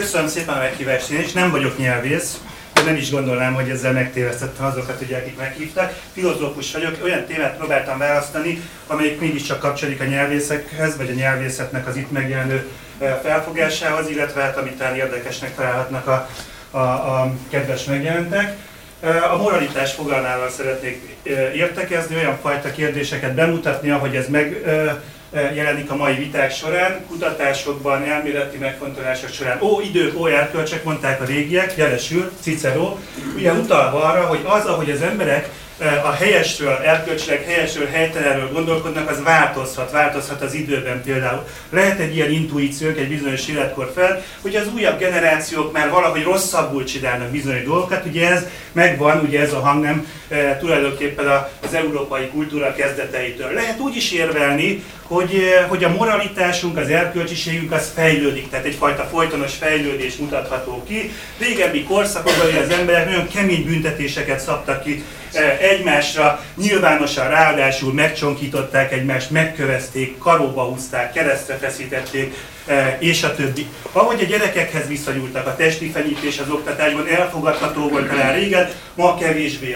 Köszönöm szépen a meghívást, én is nem vagyok nyelvész, de nem is gondolnám, hogy ezzel megtévesztettem azokat, ugye, akik meghívtak. Filozófus vagyok, olyan témát próbáltam választani, amelyik mégiscsak kapcsolódik a nyelvészekhez, vagy a nyelvészetnek az itt megjelenő felfogásához, illetve hát, amit talán érdekesnek találhatnak a kedves megjelentek. A moralitás fogalmával szeretnék értekezni, olyan fajta kérdéseket bemutatni, ahogy ez megjelenik a mai viták során, kutatásokban, elméleti megfontolások során. Ó, idők, ó, erkölcsök, mondták a régiek, jelesül Cicero, ugye utalva arra, hogy az, ahogy az emberek a helyesről, erkölcsileg helyesről, helytelenről gondolkodnak, az változhat az időben például. Lehet egy ilyen intuíciók egy bizonyos életkor fel, hogy az újabb generációk már valahogy rosszabbul csinálnak bizonyos dolgokat, ugye ez megvan, ugye ez a hangnem tulajdonképpen az európai kultúra kezdeteitől. Lehet úgy is érvelni, hogy a moralitásunk, az erkölcsiségünk az fejlődik, tehát egyfajta folytonos fejlődés mutatható ki. Régebbi korszakokban az emberek nagyon kemény büntetéseket szabtak ki egymásra, nyilvánosan ráadásul megcsonkították egymást, megkövezték, karóba húzták, keresztre feszítették, és a többi. Ahogy a gyerekekhez viszonyultak, a testi fenyítés az oktatásban elfogadható volt talán régen, ma kevésbé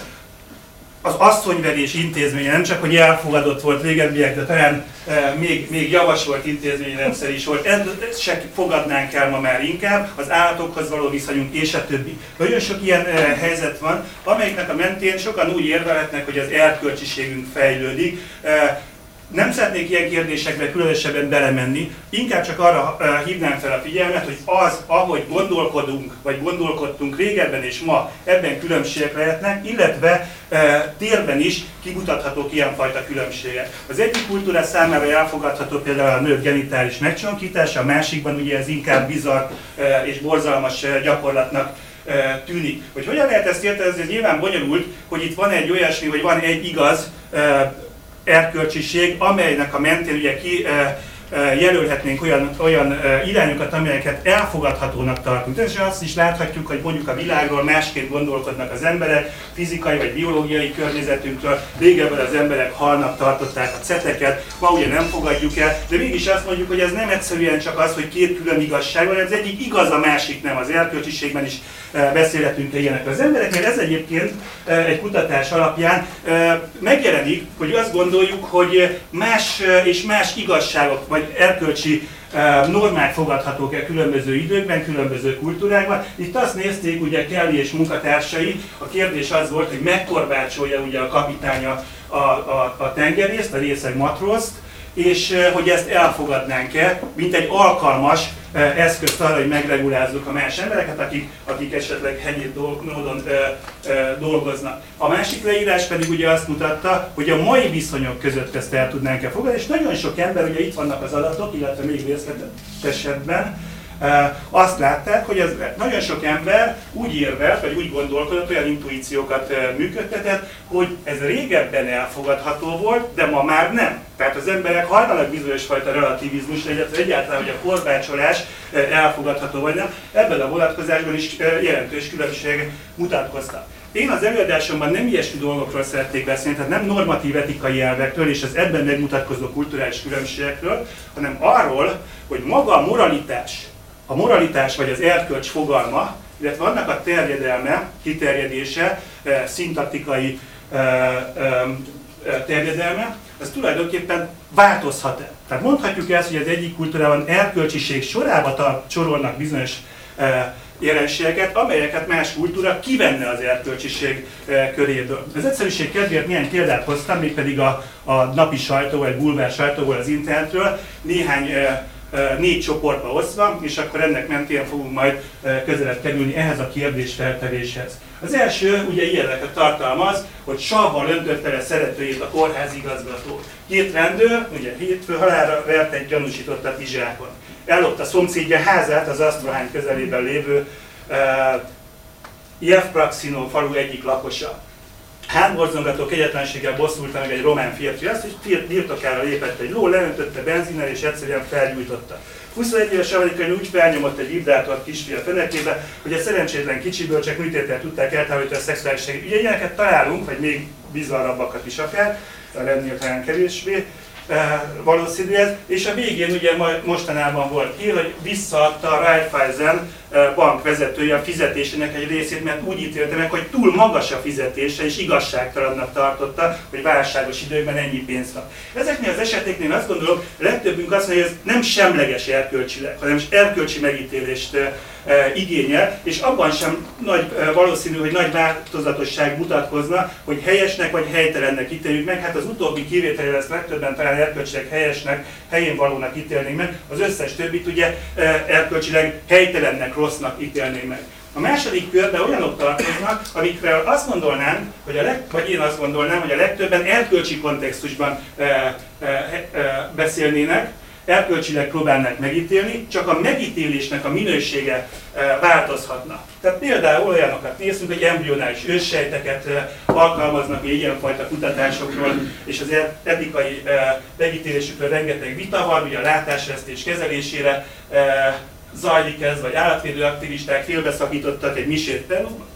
az asszonyverés intézménye nem csak, hogy elfogadott volt régebbiek, de talán még javasolt intézményrendszer is volt. Ezt se fogadnánk el ma már inkább, az állatokhoz való viszonyunk és a többi. Nagyon sok ilyen helyzet van, amelyiknek a mentén sokan úgy érvelhetnek, hogy az erkölcsiségünk fejlődik. Nem szeretnék ilyen kérdésekbe különösebben belemenni, inkább csak arra hívnám fel a figyelmet, hogy az, ahogy gondolkodunk, vagy gondolkodtunk régebben és ma, ebben különbségek lehetnek, illetve térben is kimutathatók ilyenfajta különbségek. Az egyik kultúra számára elfogadható például a nők genitális megcsonkítása, a másikban ugye ez inkább bizarr és borzalmas gyakorlatnak tűnik. Hogy hogyan lehet ezt érteni, ez nyilván bonyolult, hogy itt van egy olyasmi, vagy van egy igaz erkölcsiség, amelynek a mentén ugye jelölhetnénk olyan irányokat, amelyeket elfogadhatónak tartunk. Természetesen azt is láthatjuk, hogy mondjuk a világról másként gondolkodnak az emberek, fizikai vagy biológiai környezetünkről. Régebben az emberek halnak tartották a ceteket, ma ugye nem fogadjuk el, de mégis azt mondjuk, hogy ez nem egyszerűen csak az, hogy két külön igazság van, az egyik igaz, a másik nem. Az erkölcsiségben is beszélhetünk ilyenekről. Az embereknél ez egyébként egy kutatás alapján megjelenik, hogy azt gondoljuk, hogy más és más igazságok, vagy erkölcsi normák fogadhatók el különböző időkben, különböző kultúrákban. Itt azt nézték, ugye Kelly és munkatársai, a kérdés az volt, hogy megkorbácsolja ugye a kapitánya a tengerészt, a részeg matrózt, és hogy ezt elfogadnánk-e, mint egy alkalmas eszközt arra, hogy megregulázzuk a más embereket, akik esetleg hegyi módon dolgoznak. A másik leírás pedig ugye azt mutatta, hogy a mai viszonyok között ezt el tudnánk-e fogadni, és nagyon sok ember, ugye itt vannak az adatok, illetve még részletesebben, azt látták, hogy ez nagyon sok ember úgy érvelt, vagy úgy gondolkodott, olyan intuíciókat működtetett, hogy ez régebben elfogadható volt, de ma már nem. Tehát az emberek hajlanak bizonyos fajta relativizmusra, illetve egyáltalán, hogy a korbácsolás elfogadható vagy nem. Ebben a vonatkozásban is jelentős különbségek mutatkoztak. Én az előadásomban nem ilyesmi dolgokról szeretnék beszélni, tehát nem normatív etikai elvekről és az ebben megmutatkozó kulturális különbségekről, hanem arról, hogy maga a moralitás vagy az erkölcs fogalma, illetve annak a terjedelme, kiterjedése, szintaktikai terjedelme, az tulajdonképpen változhat-e. Tehát mondhatjuk ezt, hogy az egyik kultúrában erkölcsiség sorába sorolnak bizonyos jelenségeket, amelyeket más kultúra kivenne az erkölcsiség köréből. Az egyszerűség kedvéért néhány példát hoztam, mégpedig a napi sajtó vagy bulvár sajtóból, az internetről, négy csoportba osztva, és akkor ennek mentén fogunk majd közelebb kerülni ehhez a kérdésfeltevéshez. Az első ugye ilyeneket tartalmaz, hogy savval öntötte le szeretőjét a kórházigazgató. Két rendőr, ugye hétfő halálra vert egy gyanúsítottat Izsákon. Ellopta szomszédja házát, az Asztrohány közelében lévő Jevpraxino falu egyik lakosa. Hátborzongató kegyetlenséggel bosszulta meg egy román férfi azt, hogy birtokára lépett egy ló, leöntötte benzinnel és egyszerűen felgyújtotta. 21 éves amerikai úgy felnyomott egy vibrátort kisfiú fenekébe, hogy a szerencsétlen kicsiből csak műtéttel tudták eltávolítani a szexuális. Ugye ilyeneket találunk, vagy még bizarrabbakat is akár, a lennél talán kevésbé. valószínű ez, és a végén ugye mostanában volt hír, hogy visszaadta a Raiffeisen bank vezetője a fizetésének egy részét, mert úgy ítélte meg, hogy túl magas a fizetése, és igazságtalannak tartotta, hogy válságos időkben ennyi pénzt kap. Ezeknél az eseteknél azt gondolom, legtöbbünk azt mondja, hogy ez nem semleges erkölcsileg, hanem erkölcsi megítélést igényel, és abban sem nagy valószínű, hogy nagy változatosság mutatkozna, hogy helyesnek vagy helytelennek ítéljük meg. Hát az utóbbi kivételével ezt legtöbben talán erkölcsileg helyesnek, helyén valónak ítélnénk meg, az összes többit ugye erkölcsileg helytelennek, rossznak ítélnénk meg. A második körben olyanok tartoznak, amikről azt gondolnánk, vagy én azt gondolnám, hogy a legtöbben erkölcsi kontextusban beszélnének, erkölcsileg próbálnak megítélni, csak a megítélésnek a minősége változhatna. Tehát például olyanokat nézünk, hogy embrionális őssejteket alkalmaznak ilyenfajta kutatásokról, és az etikai megítélésükről rengeteg vita van, ugye a látásvesztés kezelésére zajlik ez, vagy állatvédő aktivisták félbeszakítottak egy misét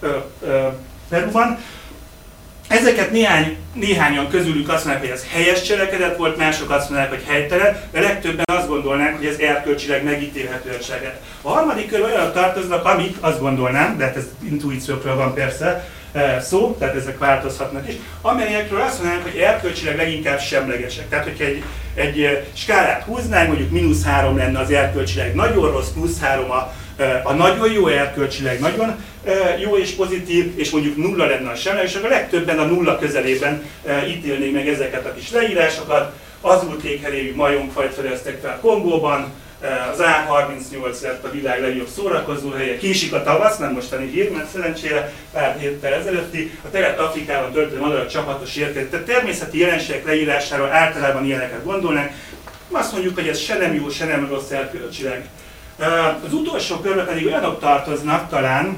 Peruban. Ezeket néhányan közülük azt mondják, hogy ez helyes cselekedet volt, mások azt mondják, hogy helytelen, de legtöbben azt gondolnák, hogy ez erkölcsileg megítélhető cselekedet. A harmadik körben olyanok tartoznak, amik azt gondolnám, de hát ez intuíciókról van persze szó, tehát ezek változhatnak is, amelyekről azt mondanánk, hogy erkölcsileg leginkább semlegesek. Tehát, hogyha egy skálát húznánk, mondjuk -3 lenne az erkölcsileg nagyon rossz, +3 a nagyon jó, erkölcsileg nagyon jó és pozitív, és mondjuk 0 lenne a semleges, és akkor a legtöbben a 0 közelében ítélnék meg ezeket a kis leírásokat. Azultékheréjű majomfajt fedeztek fel Kongóban, az A38 lett a világ legjobb szórakozóhelye, késik a tavasz, nem mostani hír, mert szerencsére pár héttel ezelőtti, a Kelet-Afrikában történő madarak csapatos érkezik. Tehát természeti jelenségek leírásáról általában ilyeneket gondolnánk. Azt mondjuk, hogy ez se nem jó, se nem rossz erkölcsileg. Az utolsó körben pedig olyanok tartoznak talán,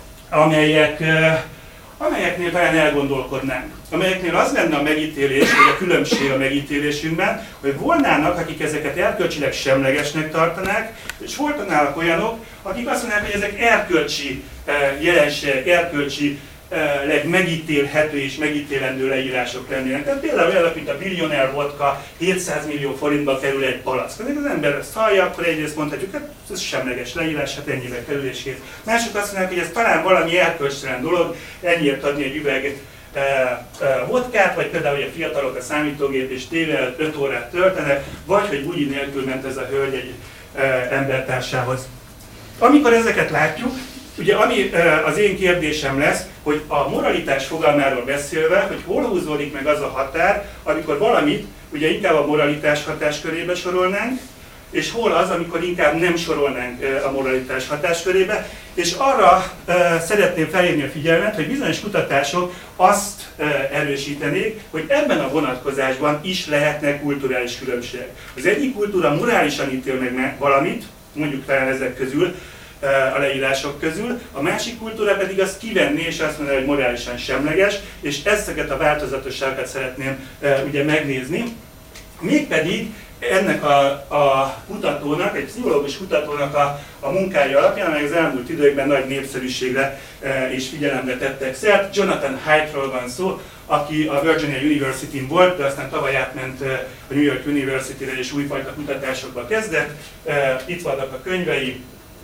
amelyeknél talán elgondolkodnánk. Amelyeknél az lenne a megítélés, vagy a különbség a megítélésünkben, hogy volnának, akik ezeket erkölcsileg semlegesnek tartanák, és voltanának olyanok, akik azt mondják, hogy ezek erkölcsi jelenségek, erkölcsileg megítélhető és megítélendő leírások lennének. Tehát például olyanok, mint a billionaire vodka, 700 millió forintba kerül egy palack. Az ember ezt hallja, akkor egyrészt mondhatjuk, hát ez semleges leírás, hát ennyibe kerül és kész. Mások azt mondják, hogy ez talán valami erkölcstelen dolog, ennyiért adni egy üveg vodkát, vagy például, hogy a fiatalok a számítógép és tévé előtt 5 órát töltenek, vagy hogy bugyi nélkül ment ez a hölgy egy embertársához. Amikor ezeket látjuk, ugye ami az én kérdésem lesz, hogy a moralitás fogalmáról beszélve, hogy hol húzódik meg az a határ, amikor valamit ugye inkább a moralitás hatáskörébe sorolnánk, és hol az, amikor inkább nem sorolnánk a moralitás hatáskörébe. És arra szeretném felhívni a figyelmet, hogy bizonyos kutatások azt erősítenék, hogy ebben a vonatkozásban is lehetnek kulturális különbségek. Az egyik kultúra morálisan ítél meg valamit, mondjuk talán ezek közül, a leírások közül, a másik kultúra pedig azt kivenni, és azt mondja, hogy morálisan semleges, és ezeket a változatosságokat szeretném ugye megnézni. Mégpedig ennek a kutatónak, egy pszichológus kutatónak a munkája alapján, amely az elmúlt időkben nagy népszerűségre és figyelemre tettek szert. Jonathan Haidtról van szó, aki a Virginia University-n volt, de aztán tavaly átment a New York University-re és újfajta kutatásokba kezdett. Itt vannak a könyvei,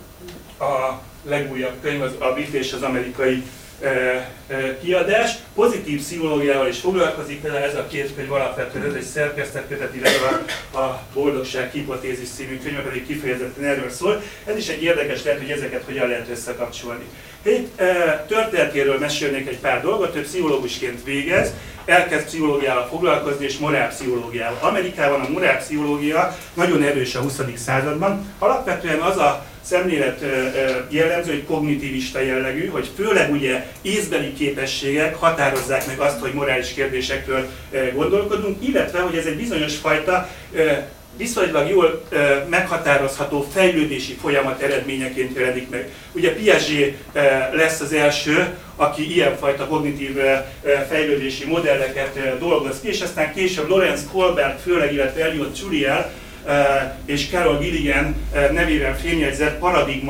a legújabb könyv az a brit és az amerikai kiadás. Pozitív pszichológiával is foglalkozik, például ez a két könyv alapvetően, ez egy szerkesztett kötet, illetve a Boldogság hipotézis című könyv pedig kifejezetten erről szól. Ez is egy érdekes lehet, hogy ezeket hogyan lehet összekapcsolni. Történetéről mesélnék egy pár dolgot, ő pszichológusként végez, elkezd pszichológiával foglalkozni és morálpszichológiával. Amerikában a morálpszichológia nagyon erős a 20. században. Alapvetően az a szemlélet jellemző, hogy kognitivista jellegű, hogy főleg ugye észbeli képességek határozzák meg azt, hogy morális kérdésekről gondolkodunk, illetve hogy ez egy bizonyos fajta viszonylag jól meghatározható fejlődési folyamat eredményeként jelenik meg. Ugye Piaget lesz az első, aki ilyenfajta kognitív fejlődési modelleket dolgoz ki, és aztán később Lawrence Kohlberg főleg, illetve Elliot Julian és Carol Gilligan nevében fémjegyzett paradigma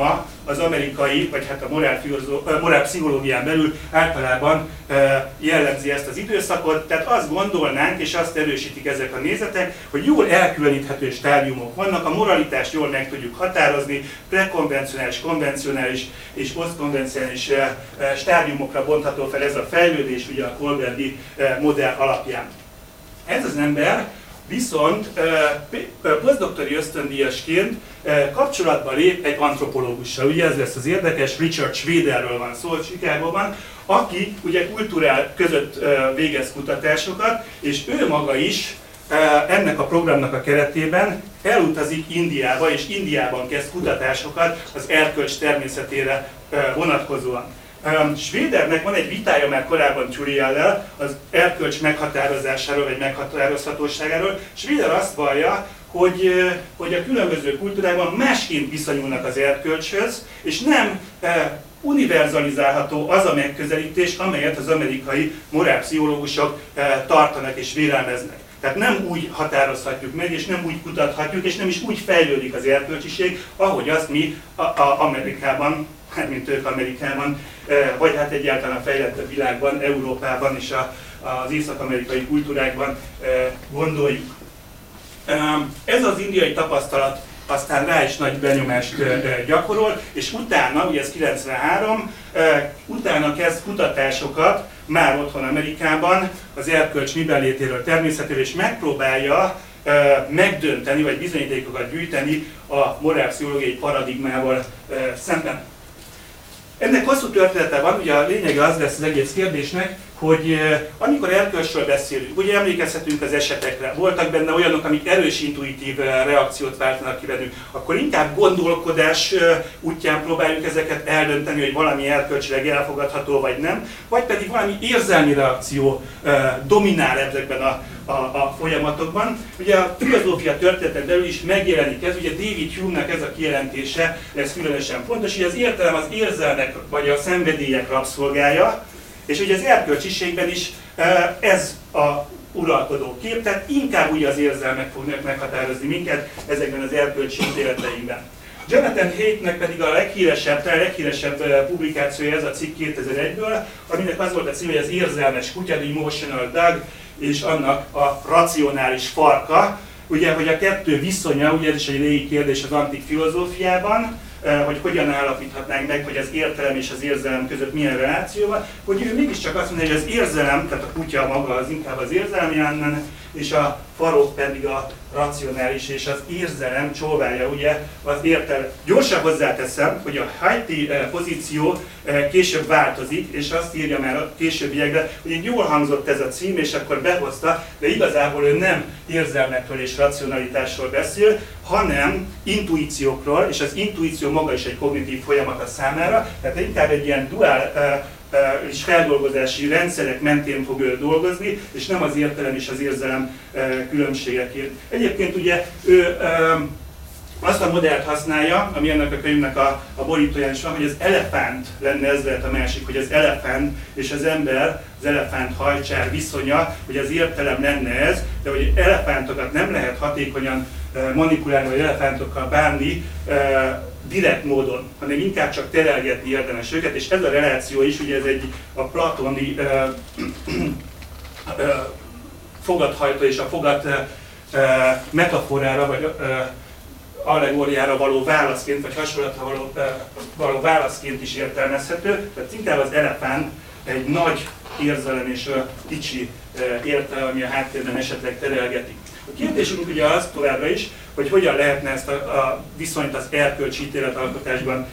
az amerikai, vagy hát a morálpszichológián belül általában jellemzi ezt az időszakot. Tehát azt gondolnánk, és azt erősítik ezek a nézetek, hogy jól elkülöníthető stádiumok vannak, a moralitást jól meg tudjuk határozni, prekonvencionális, konvencionális és posztkonvencionális stádiumokra bontható fel ez a fejlődés ugye a Kohlbergi modell alapján. Ez az ember viszont posztdoktori ösztöndíjasként kapcsolatba lép egy antropológussal. Ugye ez lesz az érdekes, Richard Schwederről van szó Chicagóban, aki ugye kultúrál között végez kutatásokat, és ő maga is ennek a programnak a keretében elutazik Indiába, és Indiában kezd kutatásokat az erkölcs természetére vonatkozóan. Schwedernek van egy vitája már korábban Turiellel az erkölcs meghatározásáról, vagy meghatározhatóságáról. Schweder azt vallja, hogy a különböző kultúrákban másként viszonyulnak az erkölcshöz, és nem univerzalizálható az a megközelítés, amelyet az amerikai morálpszichológusok tartanak és vélelmeznek. Tehát nem úgy határozhatjuk meg, és nem úgy kutathatjuk, és nem is úgy fejlődik az erkölcsiség, ahogy azt mi Amerikában, hát mint ők Amerikában, vagy hát egyáltalán a fejlettebb világban, Európában és az észak-amerikai kultúrákban gondoljuk. Ez az indiai tapasztalat aztán rá is nagy benyomást gyakorol, és utána, ugye ez 93, utána kezd kutatásokat már otthon Amerikában az erkölcs miben létéről, természetéről, és megpróbálja megdönteni, vagy bizonyítékokat gyűjteni a morálpszichológiai paradigmával szemben. Ennek hosszú története van, ugye a lényege az lesz az egész kérdésnek, hogy amikor erkölcsről beszélünk, ugye emlékezhetünk az esetekre, voltak benne olyanok, amik erős intuitív reakciót váltanak ki bennünk, akkor inkább gondolkodás útján próbáljuk ezeket eldönteni, hogy valami erkölcsileg elfogadható vagy nem, vagy pedig valami érzelmi reakció dominál ezekben a folyamatokban. Ugye a filozófia történeten belül is megjelenik ez, ugye David Hume-nak ez a kijelentése, ez különösen fontos, hogy az értelem az érzelmek vagy a szenvedélyek rabszolgája, és ugye az erkölcsiségben is ez a uralkodó kép, tehát inkább ugye az érzelmek fognak meghatározni minket ezekben az erkölcsi ítéleteinkben. Jonathan Haidt-nek pedig a leghíresebb publikációja ez a cikk 2001-ből, aminek az volt a címe, hogy az érzelmes kutya, the emotional dog, és annak a racionális farka. Ugye, hogy a kettő viszonya, ugye ez is egy régi kérdés az antik filozófiában, hogy hogyan állapíthatnánk meg, hogy az értelem és az érzelem között milyen reláció van, hogy ő mégiscsak azt mondja, hogy az érzelem, tehát a kutya maga az inkább az érzelem jelenne, és a farok pedig a racionális, és az érzelem csóválja ugye az értelem. Gyorsan hozzáteszem, hogy a Haidt pozíció később változik, és azt írja már a későbbiekben, hogy így jól hangzott ez a cím, és akkor behozta, de igazából ő nem érzelmekről és racionalitásról beszél, hanem intuíciókról, és az intuíció maga is egy kognitív folyamat a számára, tehát inkább egy ilyen duál és feldolgozási rendszerek mentén fog ő dolgozni, és nem az értelem és az érzelem különbségekért. Egyébként ugye ő azt a modellt használja, ami ennek a könyvnek a borítóján is van, hogy az elefánt lenne, ez lehet a másik, hogy az elefánt és az ember, az elefánt hajcsár viszonya, hogy az értelem lenne ez, de hogy elefántokat nem lehet hatékonyan manipulálni, vagy elefántokkal bánni direkt módon, hanem inkább csak terelgetni érdemes őket, és ez a reláció is, ugye ez egy a platoni fogathajtó és a fogat metaforára, vagy allegóriára való válaszként, vagy hasonlatra való válaszként is értelmezhető, tehát inkább az elefánt egy nagy érzelem és a kicsi értelem, ami a háttérben esetleg terelgeti. A kérdésünk ugye az továbbra is, hogy hogyan lehetne ezt a viszonyt az erkölcsi ítéletalkotásban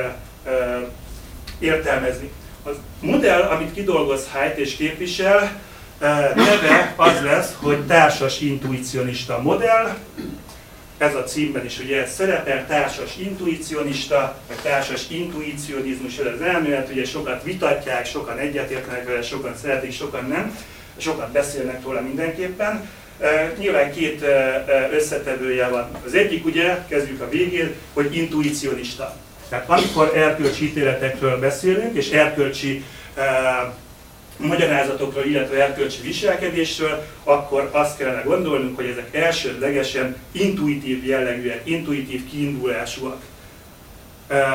értelmezni. A modell, amit kidolgoz Haidt és képvisel, neve az lesz, hogy társas intuicionista modell. Ez a címben is ugye ez szerepel, társas intuicionista, vagy társas intuicionizmus, ez az elmélet, ugye sokat vitatják, sokan egyetértenek vele, sokan szeretik, sokan nem, sokat beszélnek róla mindenképpen. Nyilván két összetevője van. Az egyik ugye, kezdjük a végén, hogy intuicionista. Tehát amikor erkölcsi ítéletekről beszélünk, és erkölcsi magyarázatokról, illetve erkölcsi viselkedésről, akkor azt kellene gondolnunk, hogy ezek elsődlegesen intuitív jellegűek, intuitív kiindulásúak.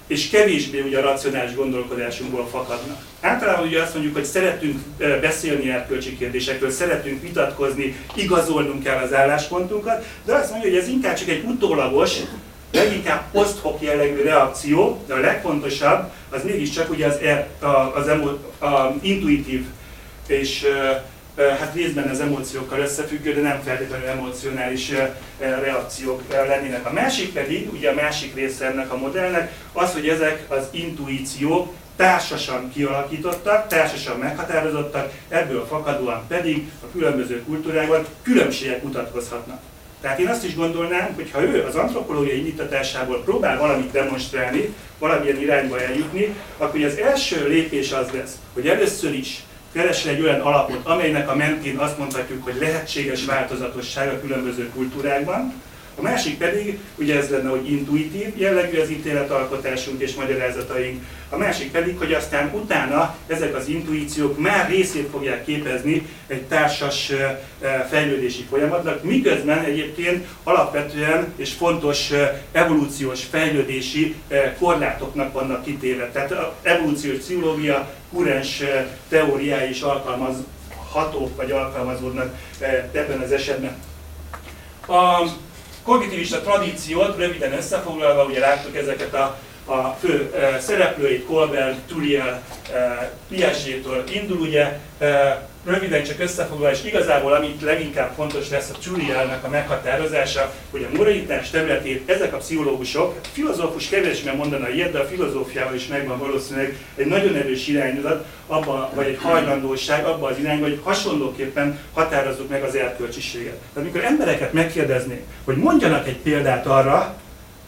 és kevésbé ugye a racionális gondolkodásunkból fakadnak. Általában ugye azt mondjuk, hogy szeretünk beszélni erkölcsi kérdésekről, szeretünk vitatkozni, igazolnunk kell az álláspontunkat, de azt mondja, hogy ez inkább csak egy utólagos, leginkább post-hoc jellegű reakció, de a legfontosabb az mégiscsak ugye az intuitív és hát részben az emóciókkal összefüggő, de nem feltétlenül emocionális reakciók lennének. A másik pedig, ugye a másik része ennek a modellnek, az, hogy ezek az intuíciók társasan kialakítottak, társasan meghatározottak, ebből fakadóan pedig a különböző kultúrákban különbségek mutatkozhatnak. Tehát én azt is gondolnám, hogy ha ő az antropológiai indítatásából próbál valamit demonstrálni, valamilyen irányba eljutni, akkor az első lépés az lesz, hogy először is keresel egy olyan alapot, amelynek a mentén azt mondhatjuk, hogy lehetséges változatosság a különböző kultúrákban. A másik pedig, ugye ez lenne, hogy intuitív jellegű az ítéletalkotásunk és magyarázataink. A másik pedig, hogy aztán utána ezek az intuíciók már részét fogják képezni egy társas fejlődési folyamatnak, miközben egyébként alapvetően és fontos evolúciós fejlődési korlátoknak vannak kitéve. Tehát az evolúciós pszichológia kurens teóriái is alkalmazhatók vagy alkalmazódnak ebben az esetben. A kognitivista tradíciót röviden összefoglalva, ugye láttuk ezeket a fő szereplőit, Colbert, Turiel, Piaget-től indul, ugye röviden csak összefoglalva, és igazából amit leginkább fontos lesz a Turielnek a meghatározása, hogy a moralitás területét ezek a pszichológusok, a filozófus kevésbé mondana ilyet, de a filozófiával is megvan valószínűleg egy nagyon erős irányzat, vagy egy hajlandóság abban az irányban, hogy hasonlóképpen határozzuk meg az erkölcsiséget. Tehát amikor embereket megkérdeznék, hogy mondjanak egy példát arra,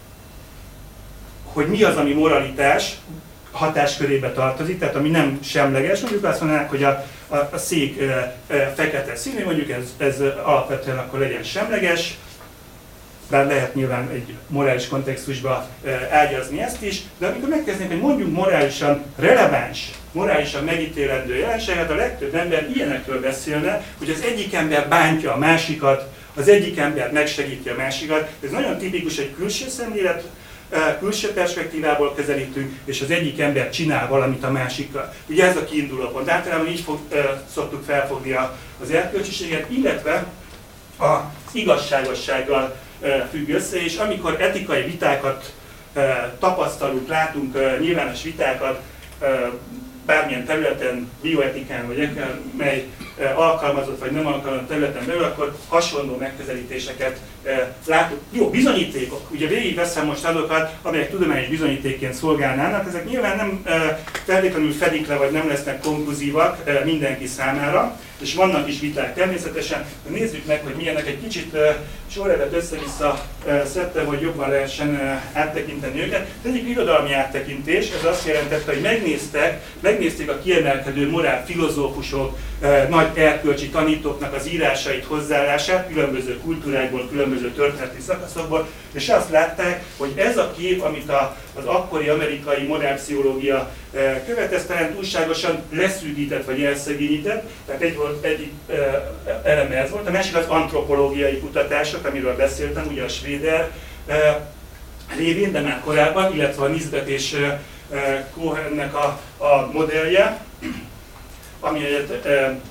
hogy mi az, ami moralitás hatáskörébe tartozik, tehát ami nem semleges, mondjuk azt mondanák, hogy a szék fekete színű, mondjuk ez alapvetően akkor legyen semleges, bár lehet nyilván egy morális kontextusba ágyazni ezt is, de amikor megkezdnénk, hogy mondjuk morálisan releváns, morálisan megítélendő jelenséget, a legtöbb ember ilyenekről beszélne, hogy az egyik ember bántja a másikat, az egyik ember megsegíti a másikat. Ez nagyon tipikus egy külső szemlélet, külső perspektívából közelítünk, és az egyik ember csinál valamit a másikkal. Ugye ez a kiinduló pont. Általában így szoktuk felfogni az erkölcsiséget, illetve az igazságossággal függ össze, és amikor etikai vitákat tapasztalunk, látunk nyilvános vitákat, bármilyen területen, bioetikán vagy mely alkalmazott vagy nem alkalmazott területen belül, akkor hasonló megközelítéseket látunk. Jó, bizonyítékok. Ugye végigveszem most azokat, amelyek tudományos bizonyítékként szolgálnának. Ezek nyilván nem feltétlenül fedik le, vagy nem lesznek konkluzívak mindenki számára, és vannak is viták természetesen. De nézzük meg, hogy milyenek, egy kicsit sorrendet össze-vissza szedtem, hogy jobban lehessen áttekinteni őket. Ez egyik irodalmi áttekintés, ez azt jelentette, hogy megnézték a kiemelkedő morál filozófusok, nagy erkölcsi tanítóknak az írásait, hozzáállását különböző kultúrákból, különböző történeti szakaszokból, és azt látták, hogy ez a kép, amit az akkori amerikai morálpszichológia követett, talán túlságosan leszűkített vagy elszegényített, tehát egyik eleme ez volt. A másik az antropológiai kutatások, amiről beszéltem, ugye a Schroeder révén, de már korábban, illetve a Nisbet és Cohennek a modellje, amelyet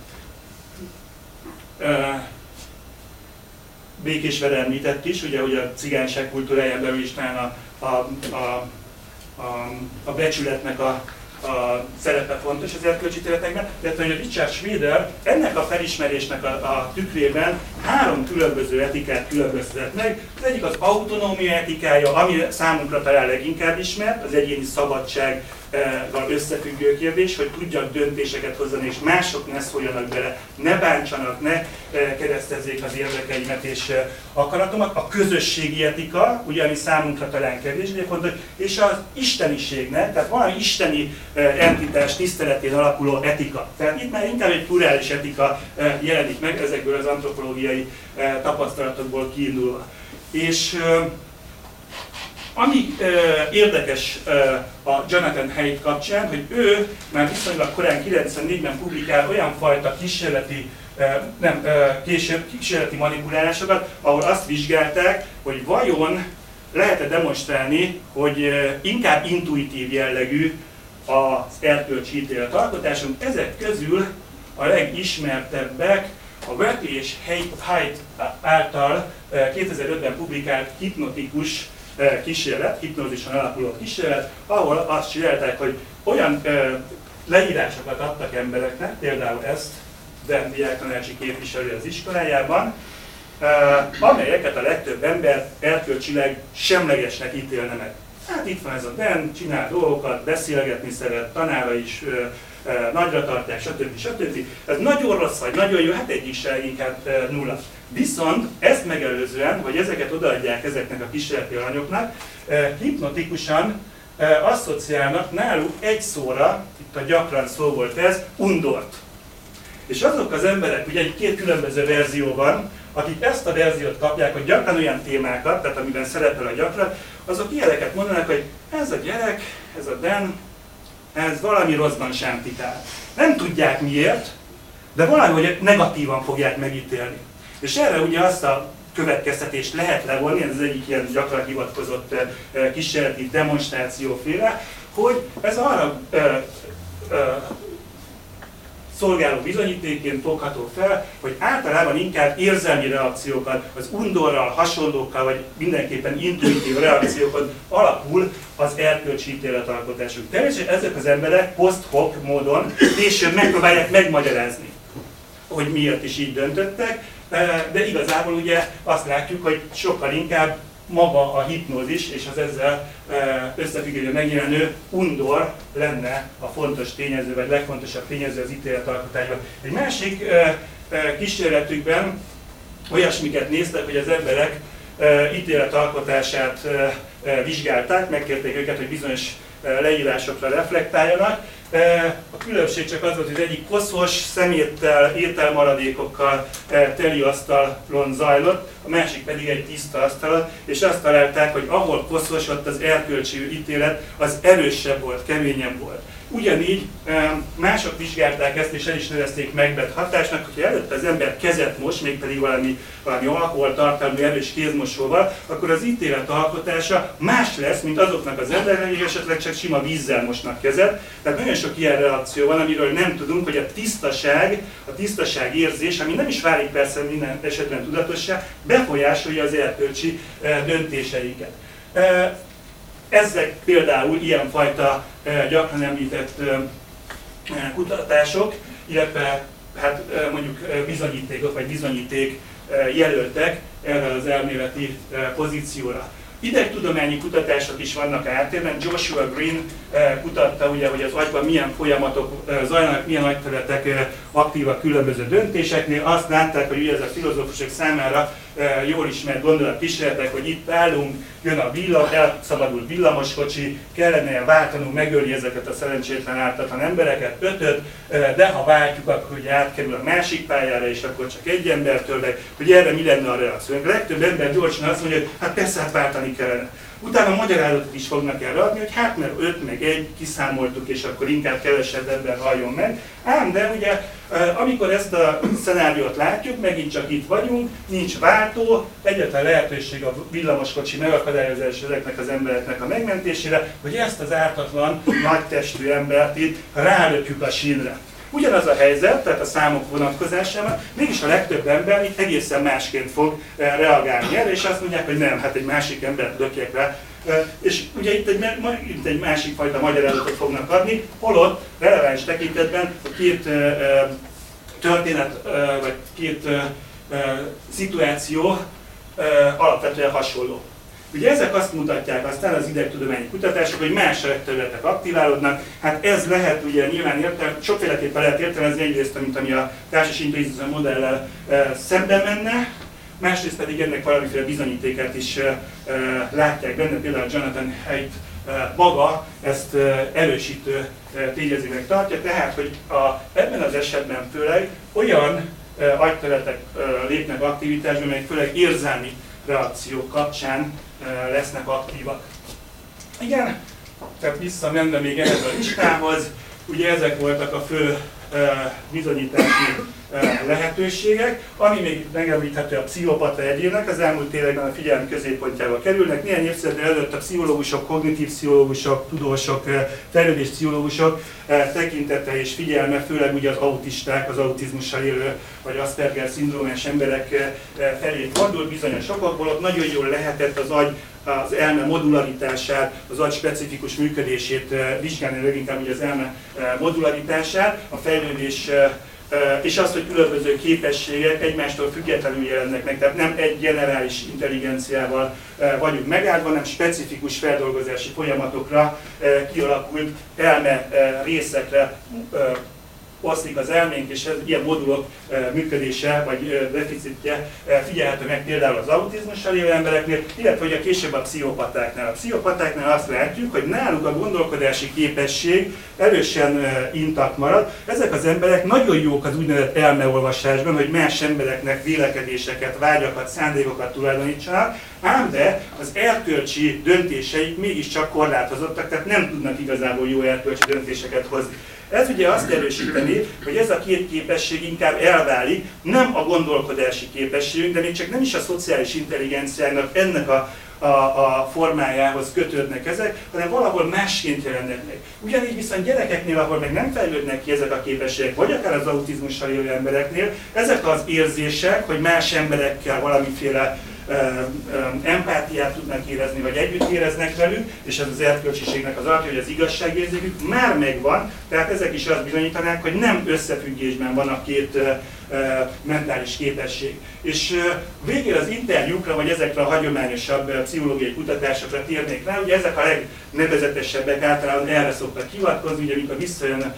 Békésver említett is, ugye, hogy a cigányság kultúráján belül is talán a becsületnek a szerepe fontos az erkölcsi területekben, illetve hogy a Richard Schroeder ennek a felismerésnek a tükrében 3 különböző etikát különböztet meg. Az egyik az autonómia etikája, ami számunkra talán leginkább ismert, az egyéni szabadsággal összefüggő kérdés, hogy tudjak döntéseket hozni, és mások ne szóljanak bele, ne bántsanak, ne keresztezzék az érdekeimet és akaratomat. A közösségi etika, ugye, ami számunkra talán kevésbé fontos, és az isteniségnek, tehát valami isteni entitás tiszteletén alapuló etika. Tehát itt már inkább egy plurális etika jelenik meg ezekből az antropológiai tapasztalatokból kiindulva. És ami érdekes a Jonathan Haidt kapcsán, hogy ő már viszonylag korán 94-ben publikál olyan fajta kísérleti manipulálásokat, ahol azt vizsgálták, hogy vajon lehet demonstrálni, hogy inkább intuitív jellegű az erkölcsi ítéletalkotásunk. Ezek közül a legismertebbek a Berkeley és Haidt által 2005-ben publikált hipnotikus kísérlet, hipnózison alapuló kísérlet, ahol azt csinálták, hogy olyan leírásokat adtak embereknek, például ezt Dan diáktanácsi képviselő az iskolájában, amelyeket a legtöbb ember erkölcsileg semlegesnek ítélne meg. Hát itt van ez a Dan, csinál dolgokat, beszélgetni szeret, tanára is nagyra tartják, stb. Ez nagyon rossz vagy nagyon jó, hát egyik se inkább nulla. Viszont ezt megelőzően, hogy ezeket odaadják ezeknek a kísérleti alanyoknak, hipnotikusan asszociálnak náluk egy szóra, itt a gyakran szó volt ez, undort. És azok az emberek, ugye két különböző verzió van, akik ezt a verziót kapják, hogy gyakran olyan témákat, tehát amiben szerepel a gyakran, azok ilyeneket mondanak, hogy ez a gyerek, ez a Dan, ez valami rosszban sántítál. Nem tudják miért, de valahogy negatívan fogják megítélni. És erre ugye azt a következtetést lehet levonni, ez az egyik ilyen gyakran hivatkozott kísérleti demonstrációféle, hogy ez arra szolgáló bizonyítékként fogható fel, hogy általában inkább érzelmi reakciókat, az undorral, hasonlókkal, vagy mindenképpen intuitív reakciókon alapul az erkölcsi ítéletalkotásunk. Természetesen ezek az emberek post-hoc módon később megpróbálják megmagyarázni, hogy miért is így döntöttek, de igazából ugye azt látjuk, hogy sokkal inkább maga a hipnózis és az ezzel összefüggően megjelenő undor lenne a fontos tényező, vagy legfontosabb tényező az ítéletalkotásban. Egy másik kísérletükben olyasmiket néztek, hogy az emberek ítéletalkotását vizsgálták, megkérték őket, hogy bizonyos leírásokra reflektáljanak. A különbség csak az volt, hogy az egyik koszos, szeméttel, ételmaradékokkal teli asztalon zajlott, a másik pedig egy tiszta asztalon, és azt találták, hogy ahol koszos, ott az erkölcsi ítélet az erősebb volt, keményebb volt. Ugyanígy mások vizsgálták ezt, és el is nevezték Macbeth hatásnak, hogyha előtte az ember kezet mos, mégpedig valami alkoholtartalmú erős kézmosóval, akkor az ítélet alkotása más lesz, mint azoknak az embereknek, akik esetleg csak sima vízzel mosnak kezet. Tehát nagyon sok ilyen reakció van, amiről nem tudunk, hogy a tisztaság érzés, ami nem is válik persze minden esetben tudatossá, befolyásolja az erkölcsi döntéseiket. Ezek például ilyenfajta gyakran említett kutatások, illetve hát mondjuk bizonyítékok vagy bizonyíték jelöltek erre az elméleti pozícióra. Idegtudományi kutatások is vannak áttérben. Joshua Green kutatta, ugye, hogy az agyban milyen folyamatok zajlanak, milyen agyterületek aktívak különböző döntéseknél. Azt látták, hogy ugye ez a filozófusok számára jól ismert gondolatkísérletek, hogy itt állunk, jön a villam, elszabadult villamoskocsi, kellene váltanunk, megölni ezeket a szerencsétlen ártatlan embereket, 5-öt, de ha váltjuk, akkor ugye átkerül a másik pályára, és akkor csak egy embertől meg, hogy erre mi lenne a reakció. A legtöbb ember gyorsan azt mondja, hogy hát persze, hát váltani kellene. Utána magyarázatot is fognak erre adni, hogy hát mert 5 meg 1 kiszámoltuk, és akkor inkább kevesebb ember halljon meg. Ám de ugye, amikor ezt a szenáriót látjuk, megint csak itt vagyunk, nincs váltó, egyetlen lehetőség a villamoskocsi megakadályozás ezeknek az embereknek a megmentésére, hogy ezt az ártatlan, nagy testű embert itt rálökjük a sínre. Ugyanaz a helyzet, tehát a számok vonatkozásában, mégis a legtöbb ember itt egészen másként fog reagálni erre, és azt mondják, hogy nem, hát egy másik embert lökjek rá. És ugye itt egy másik fajta magyarázatot fognak adni, holott releváns tekintetben a két történet, vagy két szituáció alapvetően hasonló. Ugye ezek azt mutatják aztán az idegtudományi kutatások, hogy más területek aktiválódnak. Hát ez lehet ugye nyilván sokféleképpen lehet értelmezni, egyrészt, mint ami a társas intuíció modellel szembe menne, másrészt pedig ennek valamiféle bizonyítékát is látják benne, például Jonathan Haidt maga ezt erősítő tényezőnek tartja, tehát hogy ebben az esetben főleg olyan agyterületek lépnek aktivitásba, amelyek főleg érzelmi reakciók kapcsán lesznek aktívak. Igen, tehát visszamenve még ehhez a listához, ugye ezek voltak a fő bizonyítási lehetőségek, ami még megemlíthető a pszichopata egyének, az elmúlt években a figyelmi középpontjába kerülnek. Néhány évtizedel előtt a pszichológusok, kognitív pszichológusok, tudósok, fejlődés pszichológusok tekintete és figyelme, főleg ugye az autisták, az autizmussal élő vagy Asperger-szindrómás emberek felé fordult bizonyos okokból, ott nagyon jól lehetett az agy, az elme modularitását, az agy specifikus működését vizsgálni, leginkább ugye az elme modularitását, a fejlődés és azt, hogy különböző képességek egymástól függetlenül jelennek meg, tehát nem egy generális intelligenciával vagyunk megáldva, hanem specifikus feldolgozási folyamatokra kialakult elme részekre oszlik az elménk, és ez, ilyen modulok működése vagy deficitje figyelhető meg például az autizmussal élő embereknél, illetve hogy a később a pszichopatáknál. A pszichopatáknál azt látjuk, hogy náluk a gondolkodási képesség erősen intakt marad. Ezek az emberek nagyon jók az úgynevezett elmeolvasásban, hogy más embereknek vélekedéseket, vágyakat, szándékokat tulajdonítsanak, ám de az erkölcsi döntéseik mégiscsak korlátozottak, tehát nem tudnak igazából jó erkölcsi döntéseket hozni. Ez ugye azt erősíteni, hogy ez a két képesség inkább elválik, nem a gondolkodási képességünk, de még csak nem is a szociális intelligenciának ennek a formájához kötődnek ezek, hanem valahol másként jelennek meg. Ugyanígy viszont gyerekeknél, ahol meg nem fejlődnek ki ezek a képességek, vagy akár az autizmussal élő embereknél, ezek az érzések, hogy más emberekkel valamiféle empátiát tudnak érezni, vagy együtt éreznek velük, és ez az erkölcsiségnek az alapja, hogy az igazságérzékük már megvan, tehát ezek is azt bizonyítanák, hogy nem összefüggésben van a két mentális képesség. És végül az interjúkra, vagy ezekre a hagyományosabb pszichológiai kutatásokra térnék rá, ugye ezek a legnevezetesebbek általában erre szoktak hivatkozni, ugye amikor visszajön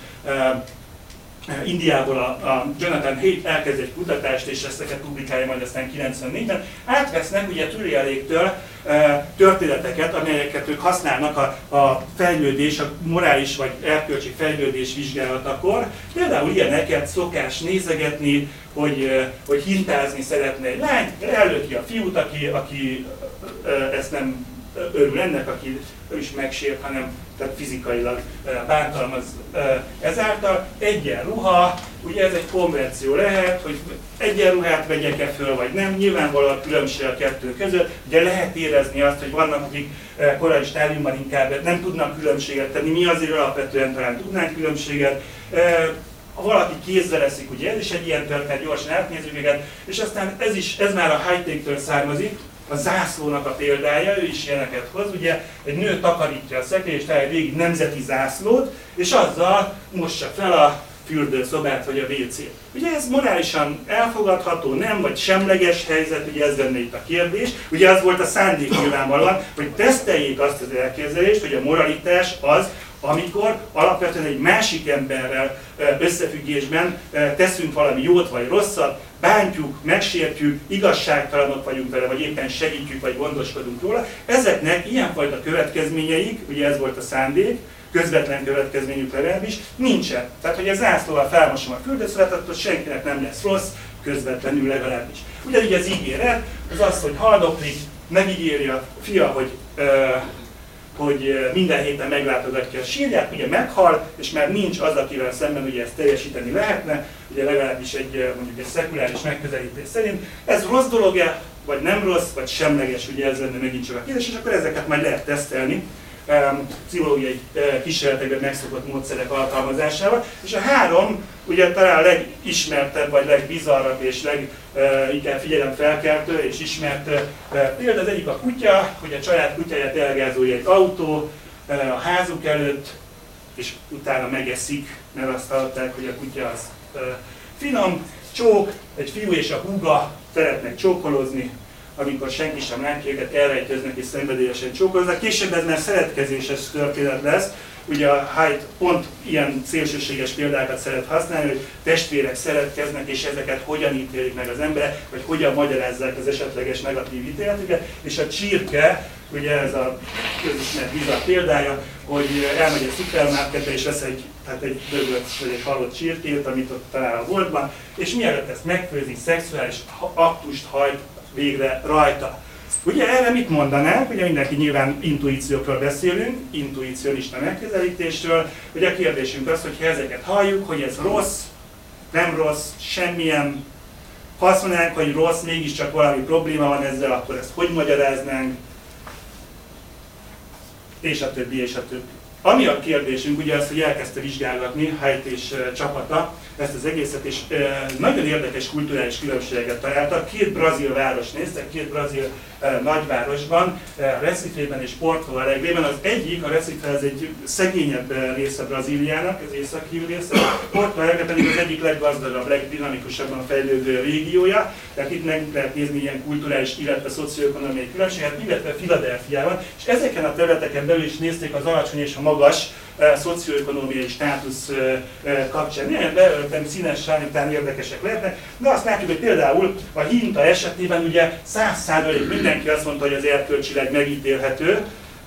Indiából a Jonathan Haidt elkezd egy kutatást, és ezeket publikálja majd aztán 94-ben, átvesznek ugye Türieléktől történeteket, amelyeket ők használnak a fejlődés, a morális vagy erkölcsi fejlődés vizsgálatakor. Például ilyeneket szokás nézegetni, hogy hintázni szeretne egy lány, előtt ki a fiút, aki ezt nem örül ennek, aki ő is megsért, hanem tehát fizikailag bántalmaz ezáltal. Egyenruha, ugye ez egy konvenció lehet, hogy egyenruhát vegyek-e föl, vagy nem, nyilvánvalóan különbség a kettő között. Ugye lehet érezni azt, hogy vannak, akik korai stádiumban inkább nem tudnak különbséget tenni, mi azért alapvetően talán tudnánk különbséget. Ha valaki kézzel eszik, ugye ez is egy ilyen történet, gyorsan átnézzük őket, és aztán ez már a Haidt-től származik, a zászlónak a példája, ő is ilyeneket hoz, ugye egy nő takarítja a szekrét, és találja végig nemzeti zászlót, és azzal mossa fel a fürdőszobát vagy a WC-t. Ugye ez morálisan elfogadható, nem, vagy semleges helyzet, ugye ez lenne itt a kérdés. Ugye az volt a szándék nyilvánvalóan, hogy teszteljék azt az elképzelést, hogy a moralitás az, amikor alapvetően egy másik emberrel összefüggésben teszünk valami jót vagy rosszat, bántjuk, megsértjük, igazságtalanok vagyunk vele, vagy éppen segítjük, vagy gondoskodunk róla. Ezeknek ilyenfajta következményeik, ugye ez volt a szándék, közvetlen következményük legalábbis, nincsen. Tehát, hogy a zászlóval felmosom a fürdőszobát, attól senkinek nem lesz rossz, közvetlenül legalábbis. Ugyanígy az ígéret, az az, hogy haldoklik, megígéri a fia, hogy minden héten meglátogatja a sírját, ugye meghal, és már nincs az, akivel szemben ugye ezt teljesíteni lehetne, ugye legalábbis mondjuk egy szekuláris megközelítés szerint. Ez rossz dolog-e, vagy nem rossz, vagy semleges, ugye ez lenne megint csak a kérdés, és akkor ezeket majd lehet tesztelni pszichológiai kísérletekben megszokott módszerek alkalmazásával. És a három, ugye talán a legismertebb, vagy legbizarrabb és leginkább figyelemfelkeltő és ismert példa, az egyik a kutya, hogy a család kutyáját elgázolja egy autó a házuk előtt, és utána megeszik, mert azt hallották, hogy a kutya az finom, csók, egy fiú és a húga szeretnek csókolozni, amikor senki sem látja őket, elrejtőznek és szenvedélyesen csókoloznak. Később ez már szeretkezéses történet lesz. Ugye a Haidt pont ilyen szélsőséges példákat szeret használni, hogy testvérek szeretkeznek, és ezeket hogyan ítélik meg az emberek, vagy hogyan magyarázzák az esetleges negatív ítéletüket. És a csirke, ugye ez a közismert bizarr példája, hogy elmegy a szupermarketbe és vesz egy döglött vagy egy halott csirkét, amit ott talál a boltban, és mielőtt ezt megfőzi, szexuális aktust hajt végre rajta. Ugye erre mit mondanánk? Ugye mindenki nyilván intuíciókról beszélünk, intuicionista megközelítésről. Ugye a kérdésünk az, hogy ha ezeket halljuk, hogy ez rossz, nem rossz, semmilyen. Ha azt mondanánk, hogy rossz, mégiscsak valami probléma van ezzel, akkor ezt hogy magyaráznánk? És a többi, és a többi. Ami a kérdésünk, ugye az, hogy elkezdte vizsgálgatni Haidt és csapata ezt az egészet, és nagyon érdekes kulturális különbségeket találtak. Két brazil város néztek, két brazil nagyvárosban, Recifében és Porto Alegrében. Az egyik, a Recife, ez egy szegényebb része Brazíliának, az északi része, Porto Alegre pedig az egyik leggazdagabb, legdinamikusabban fejlődő régiója, tehát itt meg lehet nézni ilyen kulturális, illetve szocioekonomiai különbséget, illetve Philadelphiában, és ezeken a területeken belül is nézték az alacsony és a magas szocioekonomiai státusz kapcsán. Ilyen beöltem színes sárnyítán érdekesek lehetnek, de azt látjuk, hogy például a hinta esetében ugye 100% mindenki azt mondta, hogy az erkölcsileg megítélhető,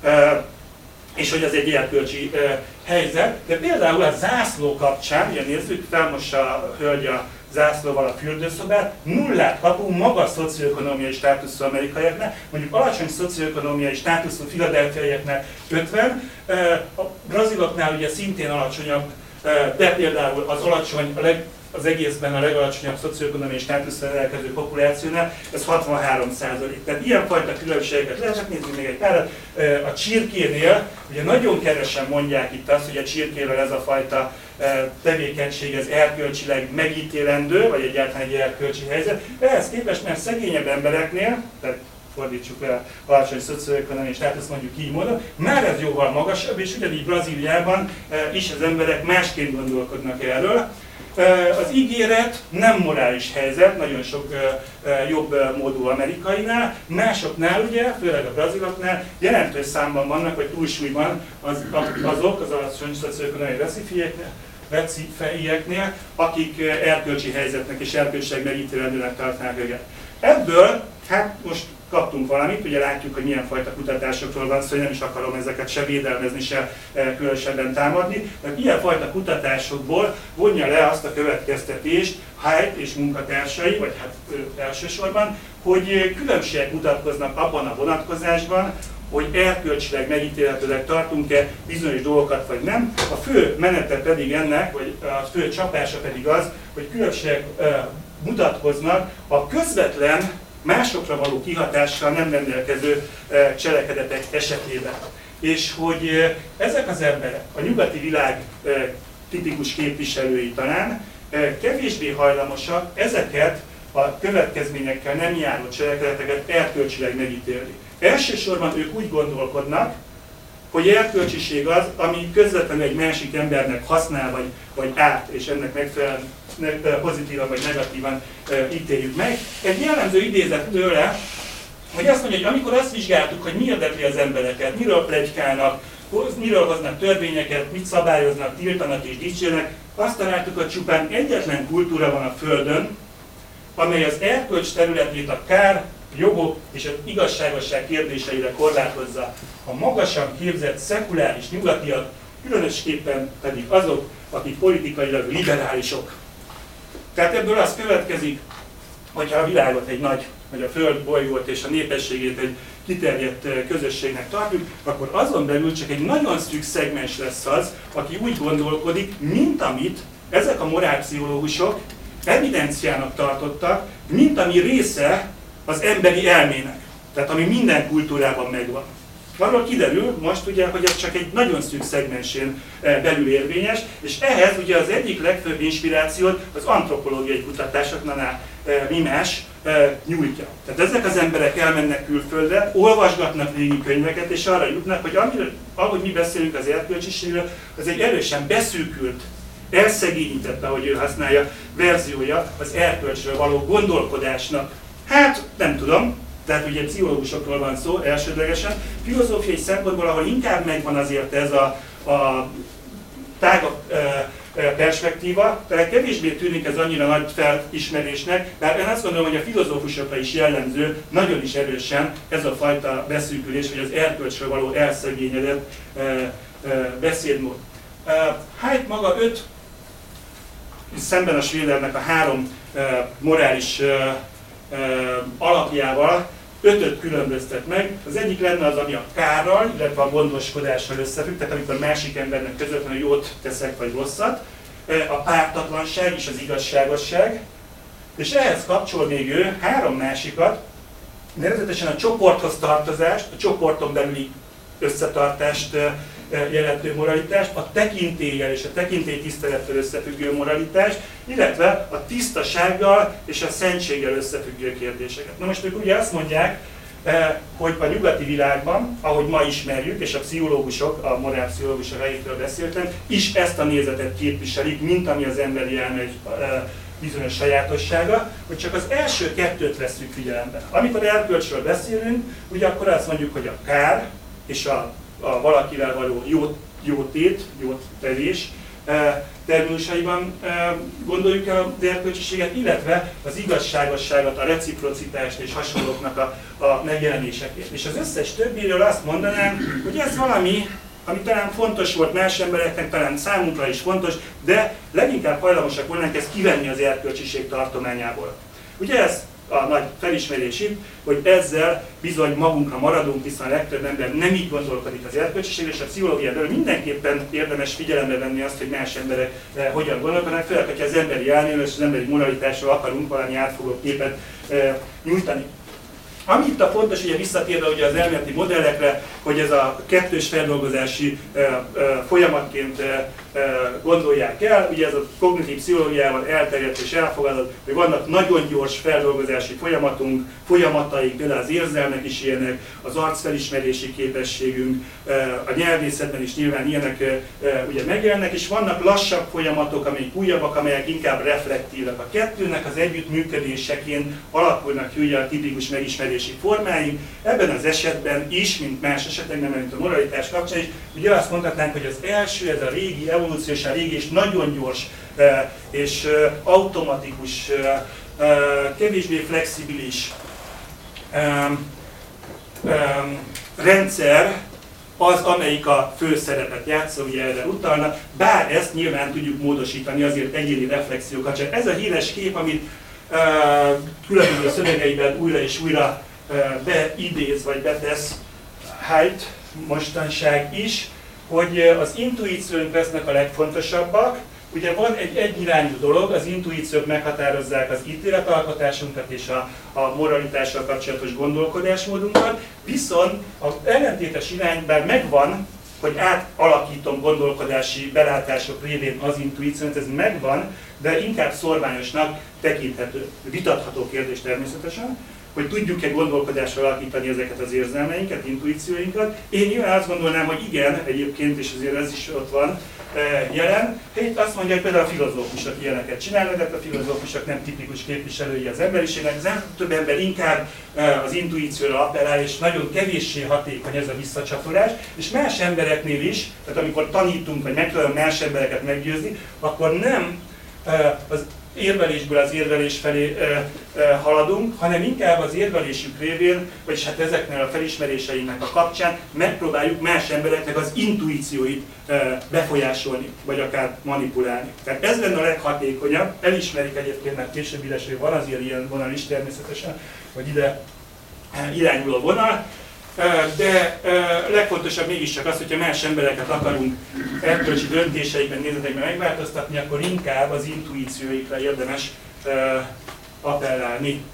és hogy az egy erkölcsi helyzet, de például a zászló kapcsán, ugye nézzük, felmossa a hölgy a zászlóval a fürdőszobát, nullát kapunk magas szocioekonomiai státuszú amerikaiaknál, mondjuk alacsony szocioekonomiai státuszú philadelphiaiaknál 50, a braziloknál ugye szintén alacsonyabb, de például az alacsony, az egészben a legalacsonyabb szocioekonomiai státuszra rendelkező populációnál, ez 63%. Tehát ilyenfajta különbségeket lehet nézni még egy párat. A csirkénél, ugye nagyon kevesen mondják itt azt, hogy a csirkéről ez a fajta tevékenység, ez erkölcsileg megítélendő, vagy egyáltalán egy erkölcsi helyzet. Ehhez képest, mert szegényebb embereknél, tehát fordítsuk le a alacsony szocioekonomiai státusz, mondjuk így módon, már ez jóval magasabb, és ugyanígy Brazíliában is az emberek másként gondolkodnak erről. Az ígéret nem morális helyzet, nagyon sok jobb módú amerikainál, másoknál ugye, főleg a braziloknál jelentős számban vannak, vagy túlsúlyban azok az alacsony szocioekonomiai recifeieknél, akik erkölcsi helyzetnek és erkölcsileg megítélendőnek tartanák őket. Ebből, hát most kaptunk valamit, ugye látjuk, hogy milyen fajta kutatásokról van szó, hogy nem is akarom ezeket se védelmezni, se különösebben támadni, de ilyen fajta kutatásokból vonja le azt a következtetést Haidt és munkatársai, vagy hát elsősorban, hogy különbségek mutatkoznak abban a vonatkozásban, hogy erkölcsileg megítélhetőleg tartunk-e bizonyos dolgokat, vagy nem. A fő menete pedig ennek, vagy a fő csapása pedig az, hogy különbségek mutatkoznak a közvetlen, másokra való kihatással nem rendelkező cselekedetek esetében. És hogy ezek az emberek, a nyugati világ tipikus képviselői talán, kevésbé hajlamosak ezeket a következményekkel nem járó cselekedeteket erkölcsileg megítélni. Elsősorban ők úgy gondolkodnak, hogy erkölcsiség az, ami közvetlenül egy másik embernek használ, vagy árt, és ennek megfelelően pozitívan vagy negatívan ítéljük meg. Egy jellemző idézet tőle, hogy azt mondja, hogy amikor azt vizsgáltuk, hogy mi érdekli az embereket, miről pletykálnak, miről hoznak törvényeket, mit szabályoznak, tiltanak és dicsérnek, azt találtuk, hogy csupán egyetlen kultúra van a Földön, amely az erkölcs területét a kár, jogok és az igazságosság kérdéseire korlátozza. A magasan képzett szekuláris nyugatiak, különösképpen pedig azok, akik politikailag liberálisok. Tehát ebből az következik, hogyha a világot egy nagy, vagy a Föld bolygót és a népességét egy kiterjedt közösségnek tartjuk, akkor azon belül csak egy nagyon szűk szegmens lesz az, aki úgy gondolkodik, mint amit ezek a morálpszichológusok evidenciának tartottak, mint ami része az emberi elmének. Tehát ami minden kultúrában megvan. Arról kiderül most ugye, hogy ez csak egy nagyon szűk szegmensén belül érvényes, és ehhez ugye az egyik legfőbb inspirációt az antropológiai kutatásoknál mi más nyújtja. Tehát ezek az emberek elmennek külföldre, olvasgatnak régi könyveket, és arra jutnak, hogy ahogy mi beszélünk az erkölcsiségről, az egy erősen beszűkült, elszegényített, ahogy ő használja, verziója az erkölcsről való gondolkodásnak. Hát nem tudom, tehát ugye pszichológusokról van szó elsődlegesen, filozófiai szempontból, ahol inkább megvan azért ez a tágabb perspektíva, tehát kevésbé tűnik ez annyira nagy felismerésnek, bár én azt gondolom, hogy a filozófusokra is jellemző, nagyon is erősen ez a fajta beszűkülés, vagy az erkölcsről való elszegényedett beszédmód. Haidt maga szemben a Schillernek a 3 morális alapjával 5-öt különböztet meg. Az egyik lenne az, ami a kárral, illetve a gondoskodással összefügg, tehát amikor másik embernek közvetlenül jót teszek vagy rosszat. a pártatlanság és az igazságosság, és ehhez kapcsol még ő 3 másikat, nevezetesen a csoporthoz tartozást, a csoporton belüli összetartást jelentő moralitást, a tekintéllyel és a tekintélytisztelettel összefüggő moralitást, illetve a tisztasággal és a szentséggel összefüggő kérdéseket. Na most ők ugye azt mondják, hogy a nyugati világban, ahogy ma ismerjük, és a pszichológusok, a morálpszichológusok, akikről beszéltem, is ezt a nézetet képviselik, mint ami az emberi elme egy bizonyos sajátossága, hogy csak az első 2-t vesszük figyelembe. Amikor erkölcsről beszélünk, ugye akkor azt mondjuk, hogy a kár és a valakivel való jó tevés terminusaiban gondoljuk el az erkölcsiséget, illetve az igazságosságot, a reciprocitást és hasonlóknak a megjelenésekét. És az összes többiről azt mondanám, hogy ez valami, ami talán fontos volt más embereknek, talán számunkra is fontos, de leginkább hajlamosak volnánk ezt kivenni az erkölcsiség tartományából. Ugye ez a nagy felismerés itt, hogy ezzel bizony magunkra maradunk, hiszen a legtöbb ember nem így gondolkodik az erkölcsiség, és a pszichológiából mindenképpen érdemes figyelembe venni azt, hogy más emberek hogyan gondolkodnak, főleg, hogyha az emberi elméről és az emberi moralitásról akarunk valami átfogó képet nyújtani. Ami itt a fontos, ugye visszatérve ugye az elméleti modellekre, hogy ez a 2-s feldolgozási folyamatként gondolják el, ugye ez a kognitív pszichológiával elterjedt és elfogadott, hogy vannak nagyon gyors feldolgozási folyamataink, például az érzelmek is ilyenek, az arcfelismerési képességünk, a nyelvészetben is nyilván ilyenek ugye megjelennek, és vannak lassabb folyamatok, amelyek újabbak, amelyek inkább reflektívek. A 2-nek az együttműködéseként alakulnak ki ugye a tipikus megismerési formáink. Ebben az esetben is, mint más esetekben, mint a moralitás kapcsán is, ugye azt mondhatnánk, hogy az első, ez a régi evolúciósan régi és nagyon gyors és automatikus, kevésbé flexibilis rendszer az, amelyik a fő szerepet játszó, ugye erre utalna, bár ezt nyilván tudjuk módosítani azért egyéni reflexiókat. Csak ez a híres kép, amit különböző szövegeiben újra és újra beidéz vagy betesz Haidt mostanság is, hogy az intuícióink lesznek a legfontosabbak. Ugye van egy egyirányú dolog, az intuíciók meghatározzák az ítéletalkotásunkat és a moralitással kapcsolatos gondolkodásmódunkat, viszont az ellentétes irányban megvan, hogy átalakítom gondolkodási belátások révén az intuíciót, ez megvan, de inkább szorványosnak tekinthető. Vitatható kérdés természetesen, hogy tudjuk-e gondolkodásra alakítani ezeket az érzelmeinket, intuícióinkat. Én nyilván azt gondolnám, hogy igen, egyébként, és azért ez is ott van jelen. Itt azt mondja, hogy például a filozófusok ilyeneket csinálnak, de a filozófusok nem tipikus képviselői az emberiségnek, az több ember inkább az intuícióra appellál, és nagyon kevéssé hatékony ez a visszacsatolás, és más embereknél is, tehát amikor tanítunk, vagy megpróbálunk más embereket meggyőzni, akkor nem az érvelésből az érvelés felé haladunk, hanem inkább az érvelésük révén, vagyis hát ezeknél a felismeréseinknek a kapcsán megpróbáljuk más embereknek az intuícióit befolyásolni, vagy akár manipulálni. Tehát ez lenne a leghatékonyabb, elismerik egyébként, mert később ideső van azért ilyen vonal is természetesen, vagy ide irányuló vonal, de legfontosabb mégiscsak az, hogyha más embereket akarunk erkölcsi döntéseikben, nézetekben megváltoztatni, akkor inkább az intuícióikra érdemes appellálni.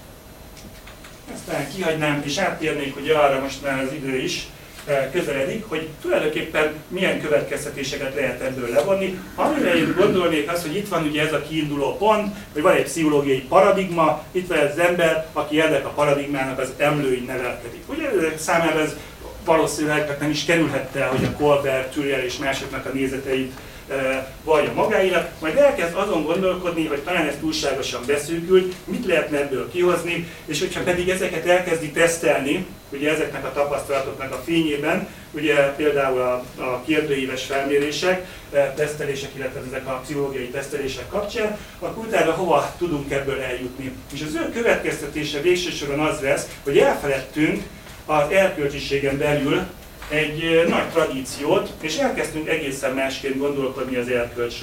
Aztán kihagynám és áttérnék ugye arra, most már az idő is közeledik, hogy tulajdonképpen milyen következtetéseket lehet ebből levonni. Amire én gondolnék az, hogy itt van ugye ez a kiinduló pont, hogy van egy pszichológiai paradigma, itt van az ember, aki ennek a paradigmának az emlőin nevelkedik. Ugye számára ez valószínűleg nem is kerülhette el, hogy a Colbert, Thuriel és másoknak a nézeteit vallja magáénak, majd elkezd azon gondolkodni, hogy talán ez túlságosan beszűkült, mit lehetne ebből kihozni, és hogyha pedig ezeket elkezdi tesztelni, ugye ezeknek a tapasztalatoknak a fényében, ugye például a kérdőíves felmérések, tesztelések, illetve ezek a pszichológiai tesztelések kapcsán, akkor utána hova tudunk ebből eljutni. És az ő következtetése végső soron az lesz, hogy elfeledtünk az erkölcsiségen belül egy nagy tradíciót, és elkezdtünk egészen másként gondolkodni az erkölcsről.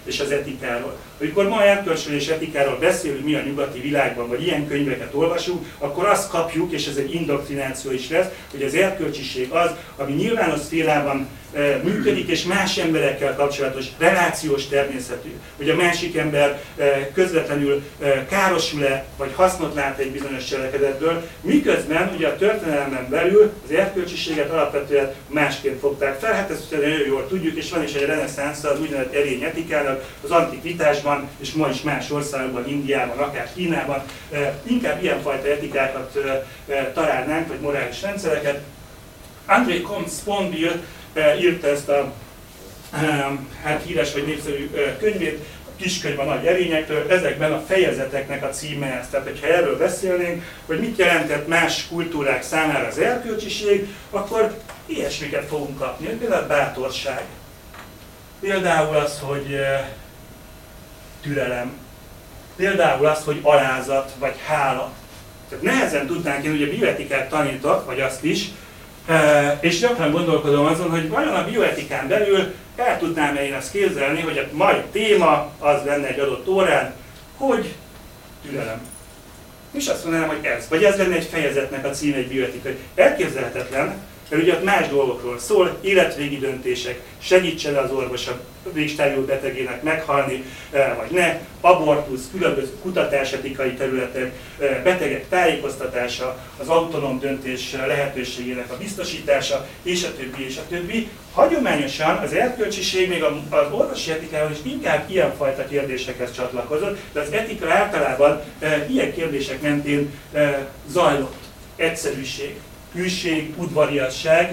és az etikáról. Amikor ma erkölcsről és etikáról beszélünk mi a nyugati világban, vagy ilyen könyveket olvasunk, akkor azt kapjuk, és ez egy indoktrináció is lesz, hogy az erkölcsiség az, ami nyilvános szférában működik, és más emberekkel kapcsolatos, relációs természetű, hogy a másik ember közvetlenül károsul-e, vagy hasznot lát egy bizonyos cselekedetből, miközben ugye a történelmen belül az erkölcsiséget alapvetően másként fogták fel, hát ezt nagyon jól tudjuk, és van is egy reneszánsza az úgynevezett erény etikának az antikvitásban, és ma is más országokban, Indiában, akár Kínában, inkább ilyenfajta etikákat találnánk, vagy morális rendszereket. André Comte-Sponville írta ezt a hát híres vagy népszerű könyvét, a kiskönyv a nagy erényektől, ezekben a fejezeteknek a címe ez. Tehát, hogyha erről beszélnénk, hogy mit jelentett más kultúrák számára az erkölcsiség, akkor ilyesmiket fogunk kapni. Például bátorság. Például az, hogy türelem. Például az, hogy alázat, vagy hála. Tehát nehezen tudnánk én, hogy a bioetikát tanítok, vagy azt is, és gyakran gondolkodom azon, hogy vajon a bioetikán belül el tudnám-e én azt képzelni, hogy a mai téma az lenne egy adott órán, hogy türelem. És azt mondanám, hogy ez. Vagy ez lenne egy fejezetnek a címe, egy bioetikai. Elképzelhetetlen, mert ugye ott más dolgokról szól, életvégi döntések, segítsen az orvos a végstádiumú betegének meghalni, vagy ne, abortusz, különböző kutatásetikai területek, betegek tájékoztatása, az autonóm döntés lehetőségének a biztosítása, és a többi, és a többi. Hagyományosan az erkölcsiség még az orvosi etikával is inkább ilyenfajta kérdésekhez csatlakozott, de az etika általában ilyen kérdések mentén zajlott. Egyszerűség, hűség, udvariasság,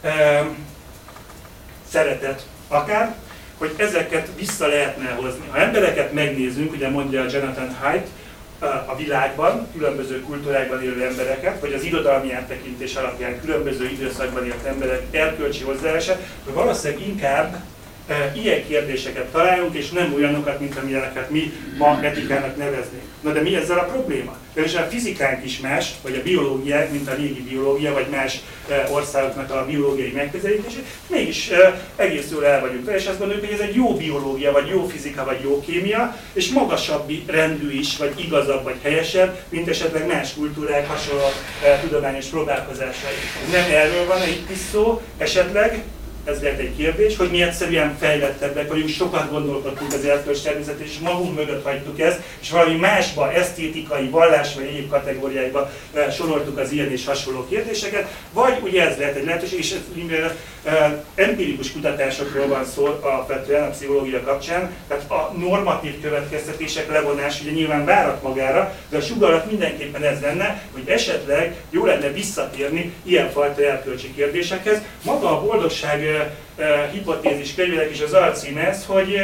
szeretet akár, hogy ezeket vissza lehetne hozni. Ha embereket megnézünk, ugye mondja Jonathan Haidt, a világban, különböző kultúrákban élő embereket, vagy az irodalmi áttekintés alapján különböző időszakban élt emberek erkölcsi hozzáállását, hogy valószínűleg inkább ilyen kérdéseket találunk, és nem olyanokat, mint amilyeneket mi ma etikának neveznénk. Na de mi ezzel a probléma? Természetesen a fizikánk is más, vagy a biológiák, mint a régi biológia, vagy más országoknak a biológiai megközelítése, mégis egész jól el vagyunk vele, és azt gondoljuk, hogy ez egy jó biológia, vagy jó fizika, vagy jó kémia, és magasabb rendű is, vagy igazabb, vagy helyesebb, mint esetleg más kultúrák hasonló tudományos próbálkozásai. Nem erről van itt is szó, esetleg, ez lehet egy kérdés, hogy mi egyszerűen fejlettebbek vagyunk, sokat gondolkodtunk az erkölcs természetét, és magunk mögött hagytuk ezt, és valami másba, esztétikai, vallás vagy egyéb kategóriáiba soroltuk az ilyen és hasonló kérdéseket, vagy ugye ez lehet egy lehetőség, és empirikus kutatásokról van szó alapvetően a pszichológia kapcsán, tehát a normatív következtetések levonás ugye nyilván várat magára, de a sugarat mindenképpen ez lenne, hogy esetleg jó lenne visszatérni ilyenfajta erkölcsi kérdésekhez. Maga a boldogság hipotézis könyvének is az alcíme ez, hogy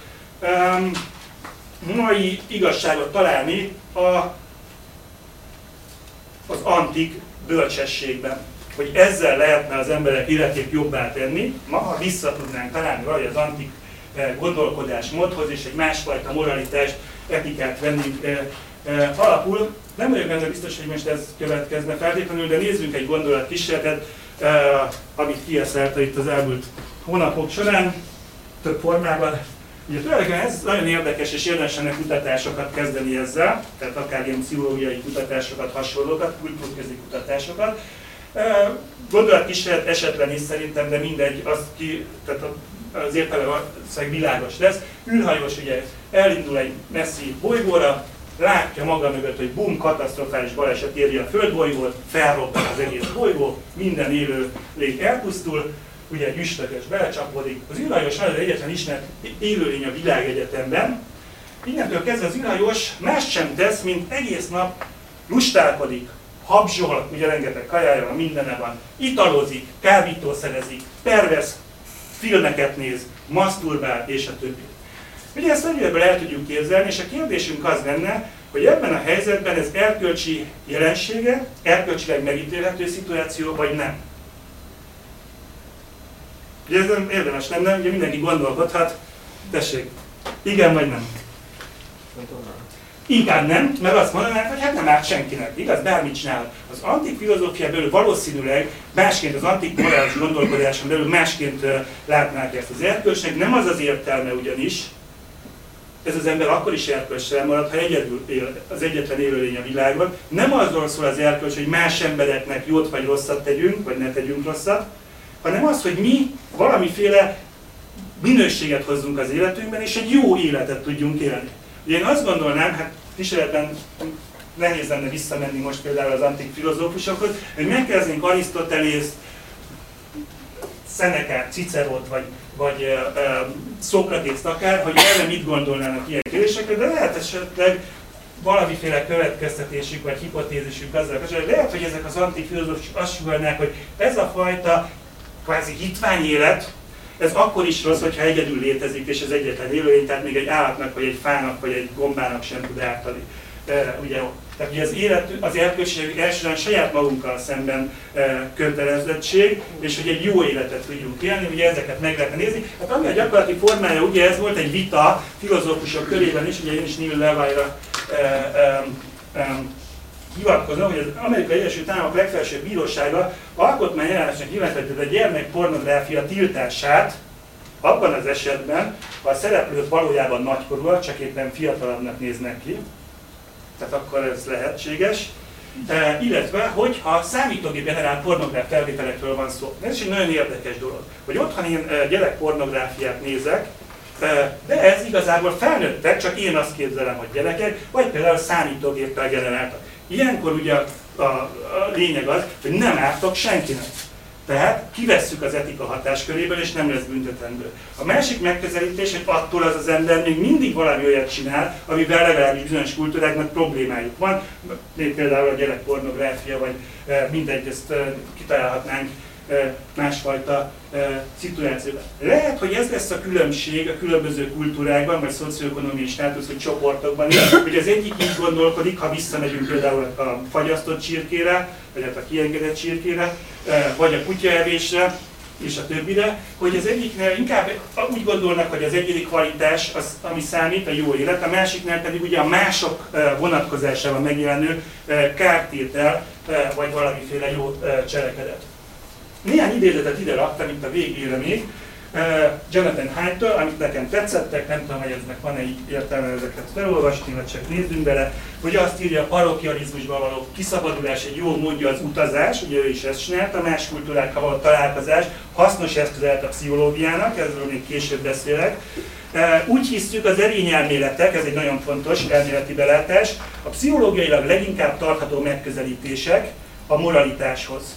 mai igazságot találni az antik bölcsességben. Hogy ezzel lehetne az emberek életét jobbá tenni, ma ha vissza tudnánk találni valahogy az antik gondolkodásmódhoz, és egy másfajta moralitást, etikát vennénk alapul. Nem vagyok benne biztos, hogy most ez következne feltétlenül, de nézzünk egy gondolatkísérletet, amit kieszelte itt az elmúlt hónapok során, több formában. Ugye tulajdonképpen ez nagyon érdekes, és érdemes lenne kutatásokat kezdeni ezzel, tehát akár ilyen pszichológiai kutatásokat, hasonlókat, kultúrközi kutatásokat. Gondolatkísérlet esetlen is szerintem, de mindegy, tehát az értelem világos lesz. űrhajós ugye elindul egy messzi bolygóra, látja maga mögött, hogy bum, katasztrofális baleset éri a földbolygót, felrobban az egész bolygó, minden élő lég elpusztul, ugye egy üstökös belecsapódik. Az űrhajós az egyetlen ismert élőlény a világegyetemben. Innentől kezdve az űrhajós mást sem tesz, mint egész nap lustálkodik, habzsol, ugye rengeteg kajája van, mindene van, italozik, kábítószerezik, pervers filmeket néz, maszturbál és a többi. Ugye ezt nagyjából el tudjuk képzelni, és a kérdésünk az lenne, hogy ebben a helyzetben ez erkölcsi jelensége, erkölcsileg megítélhető szituáció, vagy nem. Ugye ez érdemes lenne, ugye mindenki gondolkodhat, tessék, igen vagy nem? Inkább nem, mert azt mondanák, hogy hát nem árt senkinek, igaz? Bármit csinál. Az antik filozófia belül valószínűleg másként, az antik morális gondolkodáson belül másként látnák ezt az erkölcsnek, nem az az értelme ugyanis, ez az ember akkor is erkölcsösen marad, ha egyedül él, az egyetlen élőlény a világban. Nem arról szól az erkölcs, hogy más embereknek jót vagy rosszat tegyünk, vagy ne tegyünk rosszat, hanem az, hogy mi valamiféle minőséget hozzunk az életünkben, és egy jó életet tudjunk élni. Én azt gondolnám, hát kísérletben nehéz lenne visszamenni most például az antik filozófusokhoz, hogy megkezdnénk Arisztotelészt, Szenekát, Cicerót, vagy Szókratészt akár, hogy erre mit gondolnának ilyen kérdésekre, de lehet esetleg valamiféle következtetésük vagy hipotézisük azzal kapcsolatban, lehet, hogy ezek az antik filozófusok azt sugalnák, hogy ez a fajta kvázi hitványélet, ez akkor is rossz, hogyha egyedül létezik, és az egyetlen élőlény, tehát még egy állatnak, vagy egy fának, vagy egy gombának sem tud ártani. Ugye, tehát ugye az élet, az erkölcség elsősorban saját magunkkal szemben kötelezettség, és hogy egy jó életet tudjunk élni, ugye ezeket meg lehetne nézni. Hát ami a gyakorlati formája, ugye ez volt egy vita filozófusok körében is, ugye én is Neil Levy-ra hivatkozom, hogy az Amerikai Egyesült Államok legfelsőbb bírósága alkotmányellenesnek nyilvánítette a gyermekpornográfia tiltását abban az esetben, ha a szereplők valójában nagykorúak, csak éppen fiatalabbnak néznek ki, tehát akkor ez lehetséges, illetve hogyha számítógép generált pornográf felvételekről van szó. Ez is egy nagyon érdekes dolog, hogy otthon én gyerekpornográfiát nézek, de ez igazából felnőttek, csak én azt képzelem, hogy gyerekek, vagy például számítógéppel generáltak. Ilyenkor ugye a lényeg az, hogy nem ártok senkinek. Tehát kivesszük az etika hatásköréből, és nem lesz büntetendő. A másik megközelítés, hogy attól az ember még mindig valami olyat csinál, amivel legalábbis bizonyos kultúráknak problémájuk van, például a gyerekpornográfia, vagy mindegy, ezt kitalálhatnánk másfajta szituációban. Lehet, hogy ez lesz a különbség a különböző kultúrákban, vagy szocioekonomiai státuszú csoportokban is, hogy az egyik így gondolkodik, ha visszamegyünk például a fagyasztott csirkére, vagy hát a kiengedett csirkére, vagy a kutyaevésre, és a többire, hogy az egyiknél inkább úgy gondolnak, hogy az egyik kvalitás az, ami számít, a jó élet, a másiknál pedig ugye a mások vonatkozásában megjelenő kártétel, vagy valamiféle jó cselekedet. Néhány idézetet ide raktam itt a végére még, Jonathan Haidt-től, amit nekem tetszettek, nem tudom, hogy eznek van-e így értelme ezeket felolvasni, vagy csak nézzünk bele, hogy azt írja, a parokializmusban való kiszabadulás egy jó módja az utazás, ugye ő is ezt csinálta, más kultúrákkal való találkozás, hasznos eszköz a pszichológiának, ezzel még később beszélek. Úgy hiszük, az erényelméletek, ez egy nagyon fontos elméleti belátás, a pszichológiailag leginkább tartható megközelítések a moralitáshoz.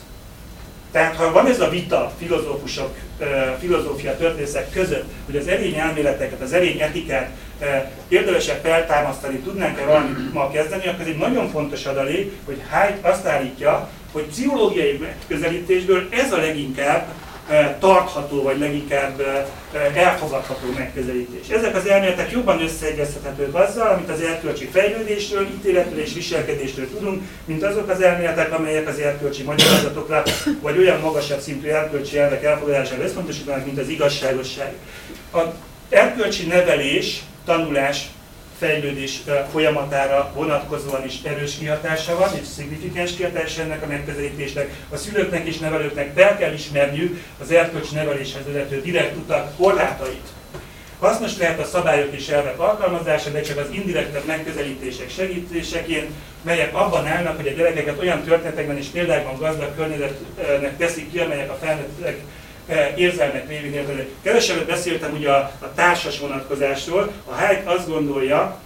Tehát ha van ez a vita filozófusok, filozófia történészek között, hogy az erény elméleteket, az erény etikát érdemesebb feltámasztani, tudnánk-e valamit ma kezdeni, akkor ez egy nagyon fontos adalék, hogy Haidt azt állítja, hogy pszichológiai megközelítésből ez a leginkább tartható, vagy leginkább elfogadható megközelítés. Ezek az elméletek jobban összeegyeztethetők azzal, amit az erkölcsi fejlődésről, ítéletről és viselkedésről tudunk, mint azok az elméletek, amelyek az erkölcsi magyarázatokra, vagy olyan magasabb szintű erkölcsi elvek elfogadására összpontosítanak, mint az igazságosság. Az erkölcsi nevelés, tanulás, fejlődés folyamatára vonatkozóan is erős kihatása van, és szignifikáns kihatása ennek a megközelítésnek. A szülőknek és nevelőknek be kell ismerniük az erkölcsi neveléshez vezető direkt utak korlátait. Hasznos lehet a szabályok és elvek alkalmazása, de csak az indirektebb megközelítések segítéseként, melyek abban állnak, hogy a gyerekeket olyan történetekben és példákban gazdag környezetnek teszik ki, amelyek a felnőttek érzelmek révén érdenek. Kevesebbet beszéltem ugye a társas vonatkozásról. A Haidt azt gondolja,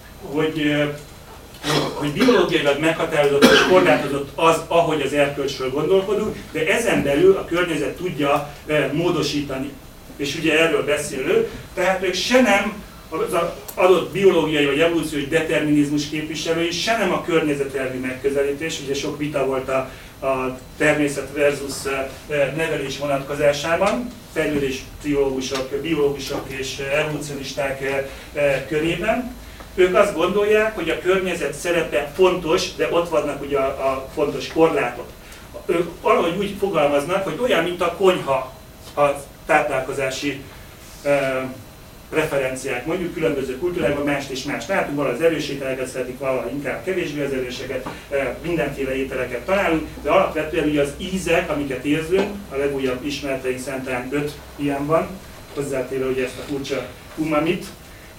hogy biológiailag meghatározott és korlátozott az, ahogy az erkölcsről gondolkodunk, de ezen belül a környezet tudja módosítani. És ugye erről beszél ő, tehát ők se nem az adott biológiai vagy evolúciós determinizmus képviselői, se nem a környezetelvű megközelítés, ugye sok vita volt a természet versus nevelés vonatkozásában, fejlődés pszichológusok, biológusok és evolúcionisták körében. Ők azt gondolják, hogy a környezet szerepe fontos, de ott vannak ugye a fontos korlátok. Ők valahogy úgy fogalmaznak, hogy olyan, mint a konyha a táplálkozási referenciák, mondjuk különböző kultúrákban mást és mást látunk, valahol az erős ételeket szeretik, valahol inkább kevésbé az erőseket, mindenféle ételeket találunk, de alapvetően ugye az ízek, amiket érzünk, a legújabb ismereteink szerint talán 5 ilyen van, hozzátéve ugye ezt a furcsa umamit,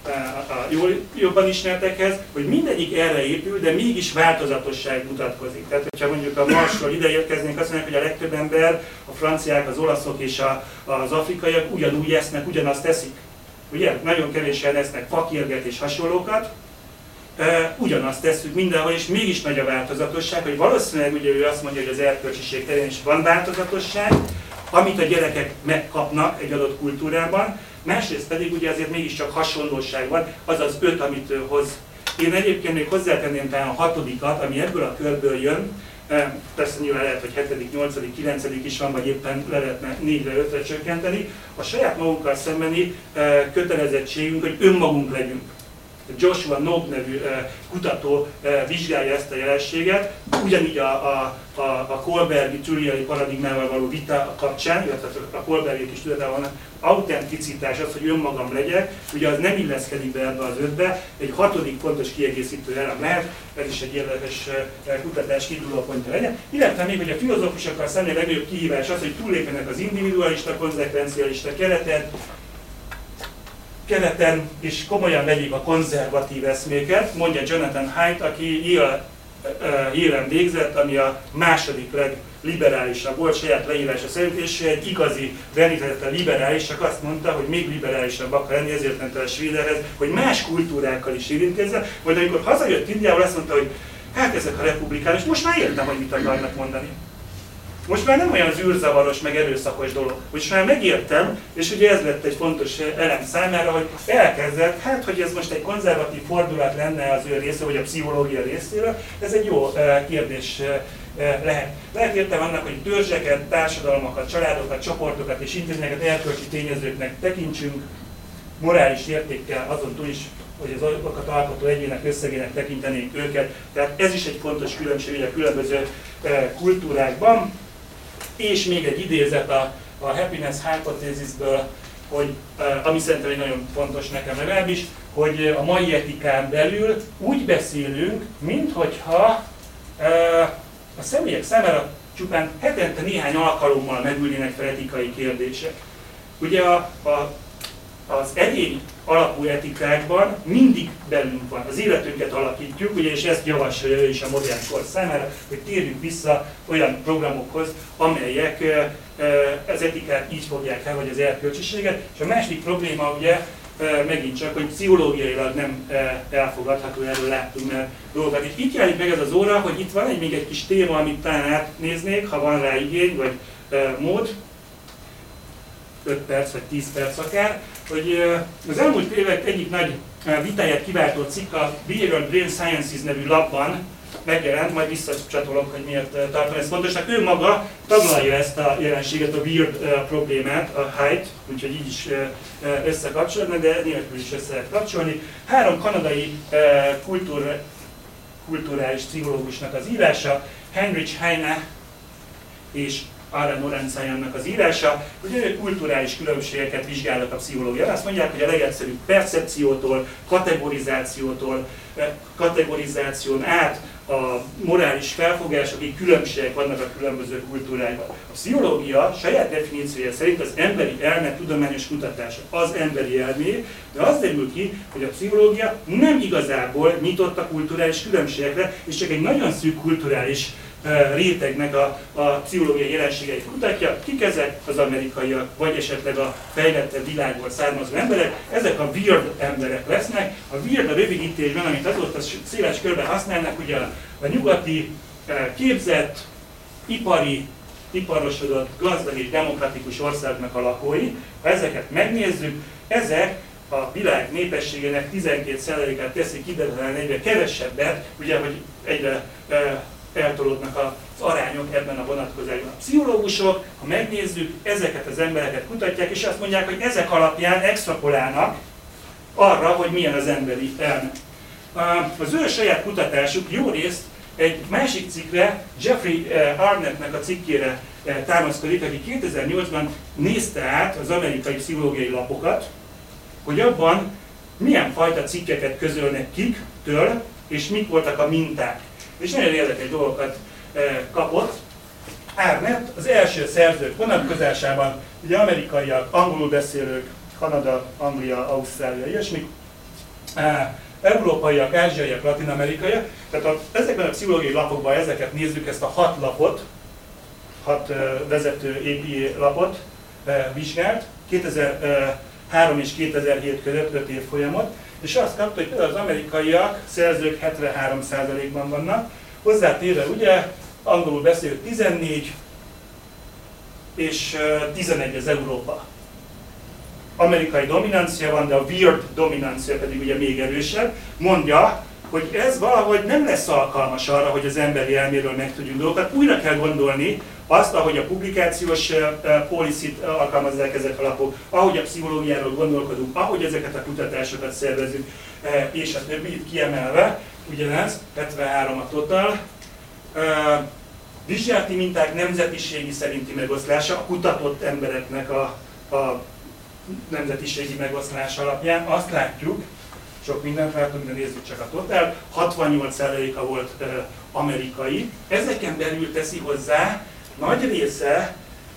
jobban ismertekhez, hogy mindegyik erre épül, de mégis változatosság mutatkozik. Tehát, hogyha mondjuk a Marsról ide érkeznénk, azt mondják, hogy a legtöbb ember, a franciák, az olaszok és az afrikaiak ugyanúgy esznek, ugyanazt teszik. Ugye? Nagyon kevésen esznek fakirget és hasonlókat, ugyanazt tesszük mindenhol, és mégis nagy a változatosság, hogy valószínűleg ugye ő azt mondja, hogy az erkölcsiség terén is van változatosság, amit a gyerekek megkapnak egy adott kultúrában, másrészt pedig ugye azért mégiscsak hasonlóság van, az az 5, amit ő hoz. Én egyébként még hozzátenném talán a 6., ami ebből a körből jön, persze nyilván lehet, hogy 7., 8., 9. is van, vagy éppen le lehetne 4-re, 5-re csökkenteni, a saját magunkkal szembeni kötelezettségünk, hogy önmagunk legyünk. Joshua Knob nevű kutató vizsgálja ezt a jelenséget, ugyanígy a Kohlbergi Turiai paradigmával való vita kapcsán, illetve a Kohlbergiek is tudatában vannak, autenticitás, az, hogy önmagam legyek, ugye az nem illeszkedik be ebbe az 5-be, egy 6. fontos kiegészítő elem lehet, ez is egy érdekes kutatás kiindulópontja legyen, illetve még, hogy a filozófusokkal szemben a legnagyobb kihívás az, hogy túllépjenek az individualista, konzekvencialista keleten, és komolyan vegyék a konzervatív eszméket, mondja Jonathan Haidt, aki Yale-en végzett, ami a második legliberálisabb volt saját leírása szerint, és egy igazi vernizetlen liberális, csak azt mondta, hogy még liberálisabb akar lenni, ezért ment el a Schwiederhez, hogy más kultúrákkal is érintkezzen, majd amikor hazajött Indiából, azt mondta, hogy hát ezek a republikánus, most már értem, hogy mit akarnak mondani. Most már nem olyan zűrzavaros, meg erőszakos dolog. Most már megértem, és ugye ez lett egy fontos elem számára, hogy elkezdett, hát hogy ez most egy konzervatív fordulat lenne az ő része, vagy a pszichológia részéről, ez egy jó kérdés lehet. Lehet értem annak, hogy törzseket, társadalmakat, családokat, csoportokat és intézményeket erkölcsi tényezőknek tekintsünk, morális értékkel azon túl is, hogy az azokat alkotó egyének összegének tekintenénk őket. Tehát ez is egy fontos különbség a különböző kultúrákban. És még egy idézet a Happiness Hypothesis-ből, hogy, ami szerintem egy nagyon fontos nekem legalábbis, hogy a mai etikán belül úgy beszélünk, minthogyha a személyek számára csupán hetente néhány alkalommal megülnének fel etikai kérdések. Ugye az erény alapú etikákban mindig bennünk van, az életünket alakítjuk, ugye, és ezt javasolja ő is a modern kor számára, hogy térjünk vissza olyan programokhoz, amelyek az etikát így fogják el, vagy az erkölcsiséget. És a másik probléma ugye megint csak, hogy pszichológiailag nem elfogadható, erről láttunk már dolgokat. És itt jelenik meg ez az óra, hogy itt van még egy kis téma, amit talán átnéznék, ha van rá igény, vagy mód, 5 perc vagy 10 perc akár, hogy az elmúlt évek egyik nagy vitáját kiváltó cikk a Behavioral Brain Sciences nevű lapban megjelent, majd visszacsatolok, hogy miért tartom ezt fontosnak. Ő maga taglalja ezt a jelenséget, a weird problémát, a Haidt, úgyhogy így is összekapcsolódnak, de nélkül is össze lehet kapcsolni. 3 kanadai kulturális pszichológusnak az írása, Heinrich Heine és Aaron Norenzajannak az írása, hogy ők kulturális különbségeket vizsgálnak a pszichológiában. Azt mondják, hogy a legegyszerűbb percepciótól, kategorizáción át a morális felfogásokig különbségek vannak a különböző kultúrákban. A pszichológia saját definíciója szerint az emberi elme tudományos kutatása az emberi elmé, de az derül ki, hogy a pszichológia nem igazából nyitott a kulturális különbségekre, és csak egy nagyon szűk kulturális rétegnek a pszichológiai jelenségeit kutatja. Kik ezek? Az amerikaiak, vagy esetleg a fejlettebb világból származó emberek. Ezek a weird emberek lesznek. A weird a rövidítésben, amit azóta széles körben használnak, ugye a nyugati, képzett, iparosodott, gazdag és demokratikus országnak a lakói. Ha ezeket megnézzük, ezek a világ népességének 12%-át teszik ki, de egyre kevesebbet, ugye, hogy egyre eltolódnak az arányok ebben a vonatkozásban. A pszichológusok, ha megnézzük, ezeket az embereket kutatják, és azt mondják, hogy ezek alapján extrapolálnak arra, hogy milyen az emberi elme. Az ő saját kutatásuk jó részt egy másik cikkre, Jeffrey Arnettnek a cikkére támaszkodik, aki 2008-ban nézte át az amerikai pszichológiai lapokat, hogy abban milyen fajta cikkeket közölnek kiktől, és mik voltak a minták. És nagyon érdekes dolgokat kapott. Arnett az első szerzők vonatkozásában, ugye amerikaiak, angolul beszélők, Kanada, Anglia, Ausztrália, ilyesmi, Európaiak, ázsiaiak, latin-amerikaiak. Tehát ezekben a pszichológiai lapokban ezeket nézzük, ezt a 6 lapot, 6 vezető APA lapot vizsgált, 2003 és 2007 között 5 év folyamot, és azt kapta, hogy például az amerikaiak szerzők 73%-ban vannak, hozzátéve ugye angolul beszélők 14, és 11 az Európa. Amerikai dominancia van, de a weird dominancia pedig ugye még erősebb, mondja, hogy ez valahogy nem lesz alkalmas arra, hogy az emberi elméről megtudjunk dolgokat. Újra kell gondolni azt, ahogy a publikációs policy-t alkalmazzák ezek a lapok, ahogy a pszichológiáról gondolkodunk, ahogy ezeket a kutatásokat szervezünk, és a többi kiemelve, ugyanez, 73 a total. Vizsgálati minták nemzetiségi szerinti megoszlása, a kutatott embereknek a nemzetiségi megoszlás alapján azt látjuk, sok mindent látunk, de nézzük csak a total, 68%-a volt amerikai. Ezeken belül teszi hozzá nagy része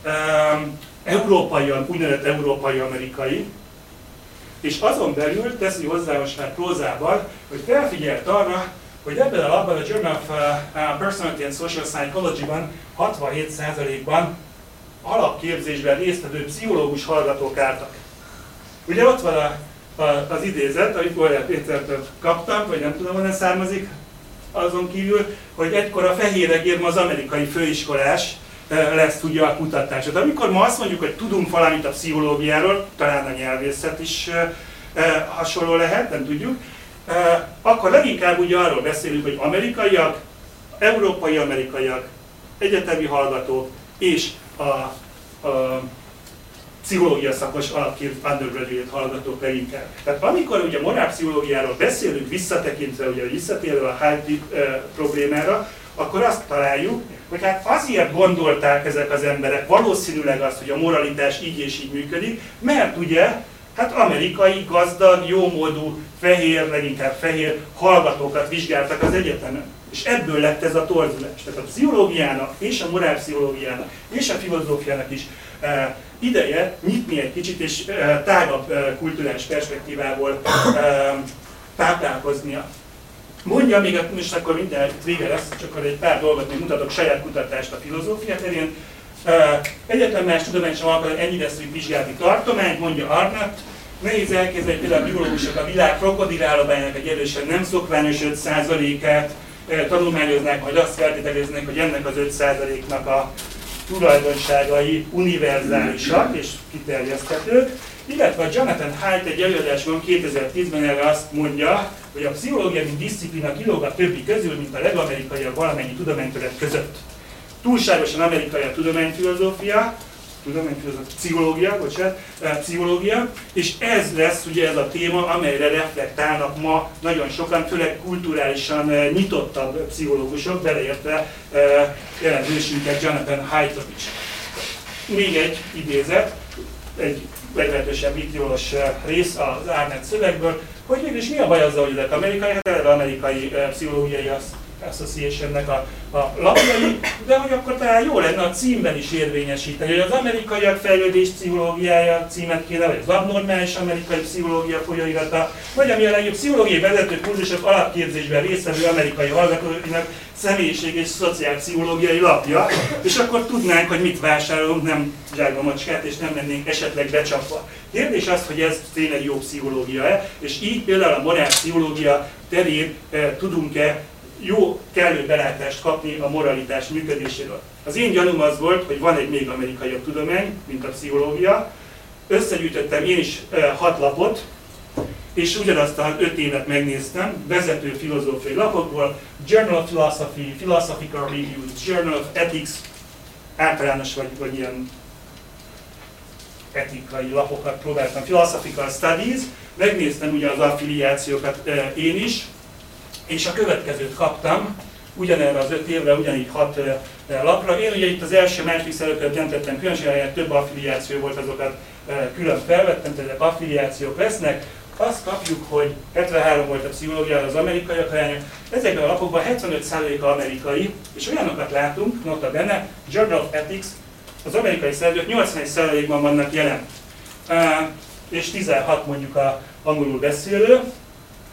úgynevezett európai-amerikai, és azon belül teszi hozzá most már prózával, hogy felfigyelt arra, hogy ebben a labban, a Journal of Personality and Social Psychology-ban 67%-ban alapképzésben résztvevő pszichológus hallgatók álltak. Ugye ott van az idézet, amit Bolyár Pétertől kaptam, vagy nem tudom, honnan származik, azon kívül, hogy egykor a fehéregérm az amerikai főiskolás lesz tudja a kutatását. Amikor ma azt mondjuk, hogy tudunk valamit a pszichológiáról, talán a nyelvészet is hasonló lehet, nem tudjuk, akkor leginkább ugye arról beszélünk, hogy amerikaiak, európai-amerikaiak, egyetemi hallgatók és a pszichológia szakos alapkép undergraduate hallgatók leginkább. Tehát amikor ugye morálpszichológiáról beszélünk visszatekintve, ugye visszatérve a hype problémára, akkor azt találjuk, hogy hát azért gondolták ezek az emberek valószínűleg azt, hogy a moralitás így és így működik, mert ugye hát amerikai, gazdag, jómódú, fehér, leginkább fehér hallgatókat vizsgáltak az egyetemen. És ebből lett ez a torzulás. Tehát a pszichológiának, és a morálpszichológiának, és a filozófiának is ideje nyitni egy kicsit, és tágabb kulturális perspektívából táplálkoznia. Mondja még, most akkor minden vége lesz, csak akkor egy pár dolgot még mutatok, saját kutatást a filozófia terén. Egyetlen más tudomány sem alkalmas ennyire szűk vizsgálati tartományt, mondja Arnott. Nehéz elképzelni, például a biológusok a világ krokodilállomájának egy erősen nem szokványos 5%-át tanulmányoznák, majd azt feltételeznék, hogy ennek az 5%-nak a tulajdonságai univerzálisak és kiterjeszthetők. Illetve a Jonathan Haidt egy előadásban 2010-ben erre azt mondja, hogy a pszichológia mint diszciplína kilóg a többi közül, mint a legamerikaiabb valamennyi tudományterület között. Túlságosan amerikai a pszichológia, és ez lesz ugye ez a téma, amelyre reflektálnak ma nagyon sokan, főleg kulturálisan nyitottabb pszichológusok, beleértve jelentősünket Jonathan Haidtot is. Még egy idézet, egy meglehetősen vitriolos rész az Arnett szövegből, hogy mégis mi a baj azzal, hogy ezek amerikai, hát eleve amerikai pszichológiai Association-nek a lapjai, de hogy akkor talán jó lenne a címben is érvényesíteni, hogy az amerikaiak fejlődés pszichológiája címet kéne, vagy az abnormális amerikai pszichológia folyóirata, vagy ami a legjobb pszichológiai vezető kurzusok alapképzésben résztvevő amerikai hallgatóinak személyiség és szociálpszichológiai lapja, és akkor tudnánk, hogy mit vásárolunk, nem zsákba macskát, és nem lennénk esetleg becsapva. Kérdés az, hogy ez tényleg jó pszichológia-e, és így például a morálpszichológia terén tudunk-e jó, kellő belátást kapni a moralitás működéséről. Az én gyanúm az volt, hogy van egy még amerikaiabb tudomány, mint a pszichológia. Összegyűjtöttem én is 6 lapot, és ugyanazt az 5 évet megnéztem, vezető filozófiai lapokból, Journal of Philosophy, Philosophical Reviews, Journal of Ethics, általános vagy ilyen etikai lapokat próbáltam, Philosophical Studies, megnéztem ugye az affiliációkat én is, és a következőt kaptam, ugyanerre az 5 évre, ugyanígy 6 lapra. Én ugye itt az első-második szereplőt nem tettem különbséget, több affiliáció volt, azokat külön felvettem, tehát affiliációk lesznek. Azt kapjuk, hogy 73 volt a pszichológia, az amerikaiak aránya. Ezekben a lapokban 75%-a amerikai, és olyanokat látunk, nota benne, Journal of Ethics, az amerikai szerzők 81%-ban vannak jelen, és 16 mondjuk a angolul beszélő.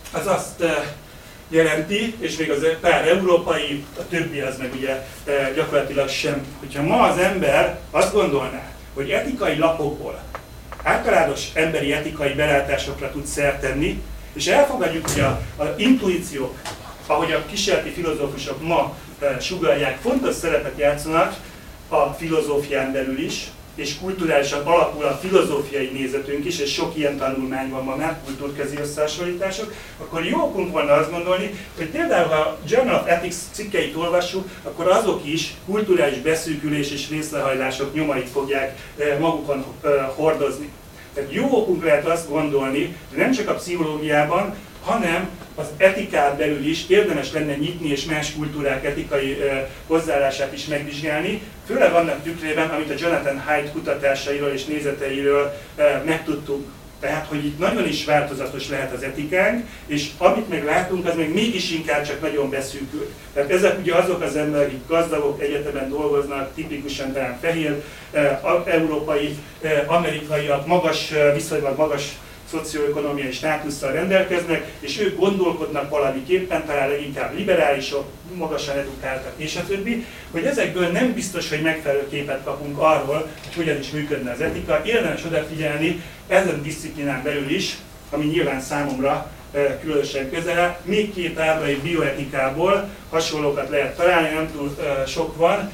az azt jelenti, és még az pár európai, a többi az meg ugye gyakorlatilag sem. Hogyha ma az ember azt gondolná, hogy etikai lapokból általános emberi etikai belátásokra tud szert tenni, és elfogadjuk, hogy az intuíciók, ahogy a kísérleti filozófusok ma sugallják, fontos szerepet játszanak a filozófián belül is, és kulturálisan alakul a filozófiai nézetünk is, és sok ilyen tanulmány van ma már, kultúrközi összehasonlítások, akkor jó okunk volna azt gondolni, hogy például ha a Journal of Ethics cikkeit olvassuk, akkor azok is kulturális beszűkülés és részlehajlások nyomait fogják magukon hordozni. Tehát jó okunk lehet azt gondolni, hogy nem csak a pszichológiában, hanem az etikán belül is érdemes lenne nyitni és más kultúrák etikai hozzáállását is megvizsgálni, főleg annak tükrében, amit a Jonathan Haidt kutatásairól és nézeteiről megtudtunk. Tehát, hogy itt nagyon is változatos lehet az etikánk, és amit meg látunk, az meg mégis inkább csak nagyon beszűkült. Tehát ezek ugye azok az emberek, akik gazdagok, egyetemen dolgoznak, tipikusan talán fehér, európai, amerikaiak, viszonylag magas szocioökonomiai státusszal rendelkeznek, és ők gondolkodnak valamiképpen, talán leginkább liberálisok, magasan edukáltak, és a többi, hogy ezekből nem biztos, hogy megfelelő képet kapunk arról, hogy hogyan is működne az etika. Érdemes odafigyelni ezen disziplinán belül is, ami nyilván számomra különösen közel. Még két ábrai bioetikából hasonlókat lehet találni, nem túl sok van.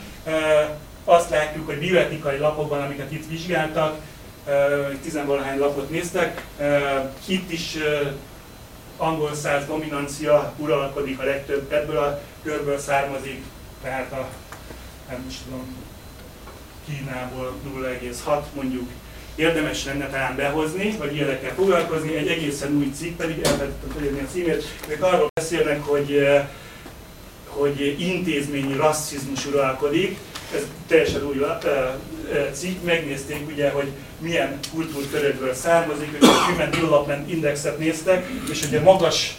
Azt látjuk, hogy bioetikai lapokban, amiket itt vizsgáltak, 10-valahány lapot néztek, itt is angol száz dominancia uralkodik a legtöbb, ebből a körből származik, tehát nem is tudom, Kínából 0,6 mondjuk érdemes lenne talán behozni, vagy ilyenekkel foglalkozni. Egy egészen új cikk, pedig elfelejtettem felírni a címét, ők arról beszélnek, hogy intézményi rasszizmus uralkodik. Ez teljesen új cikk, megnézték ugye, hogy milyen kultúrkörökből származik, hogy a Human Development Indexet néztek, és ugye magas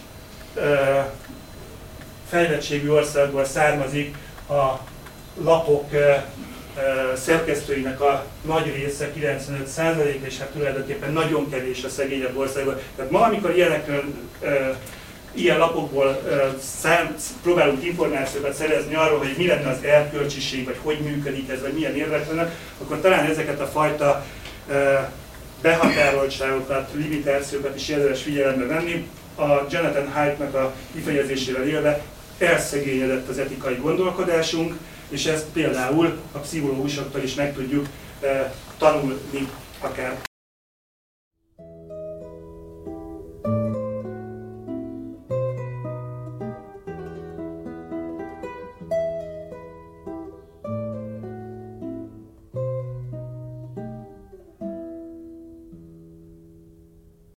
fejlettségű országból származik a lapok szerkesztőinek a nagy része, 95%, és hát tulajdonképpen nagyon kevés a szegényebb országban. Tehát ma, amikor ilyen lapokból próbálunk információkat szerezni arról, hogy mi lenne az erkölcsiség, vagy hogy működik ez, vagy milyen érvek vannak, akkor talán ezeket a fajta behatároltságokat, limitációkat is érdemes figyelembe venni. A Jonathan Haidt-nak a kifejezésével élve elszegényedett az etikai gondolkodásunk, és ezt például a pszichológusoktól is meg tudjuk tanulni akár.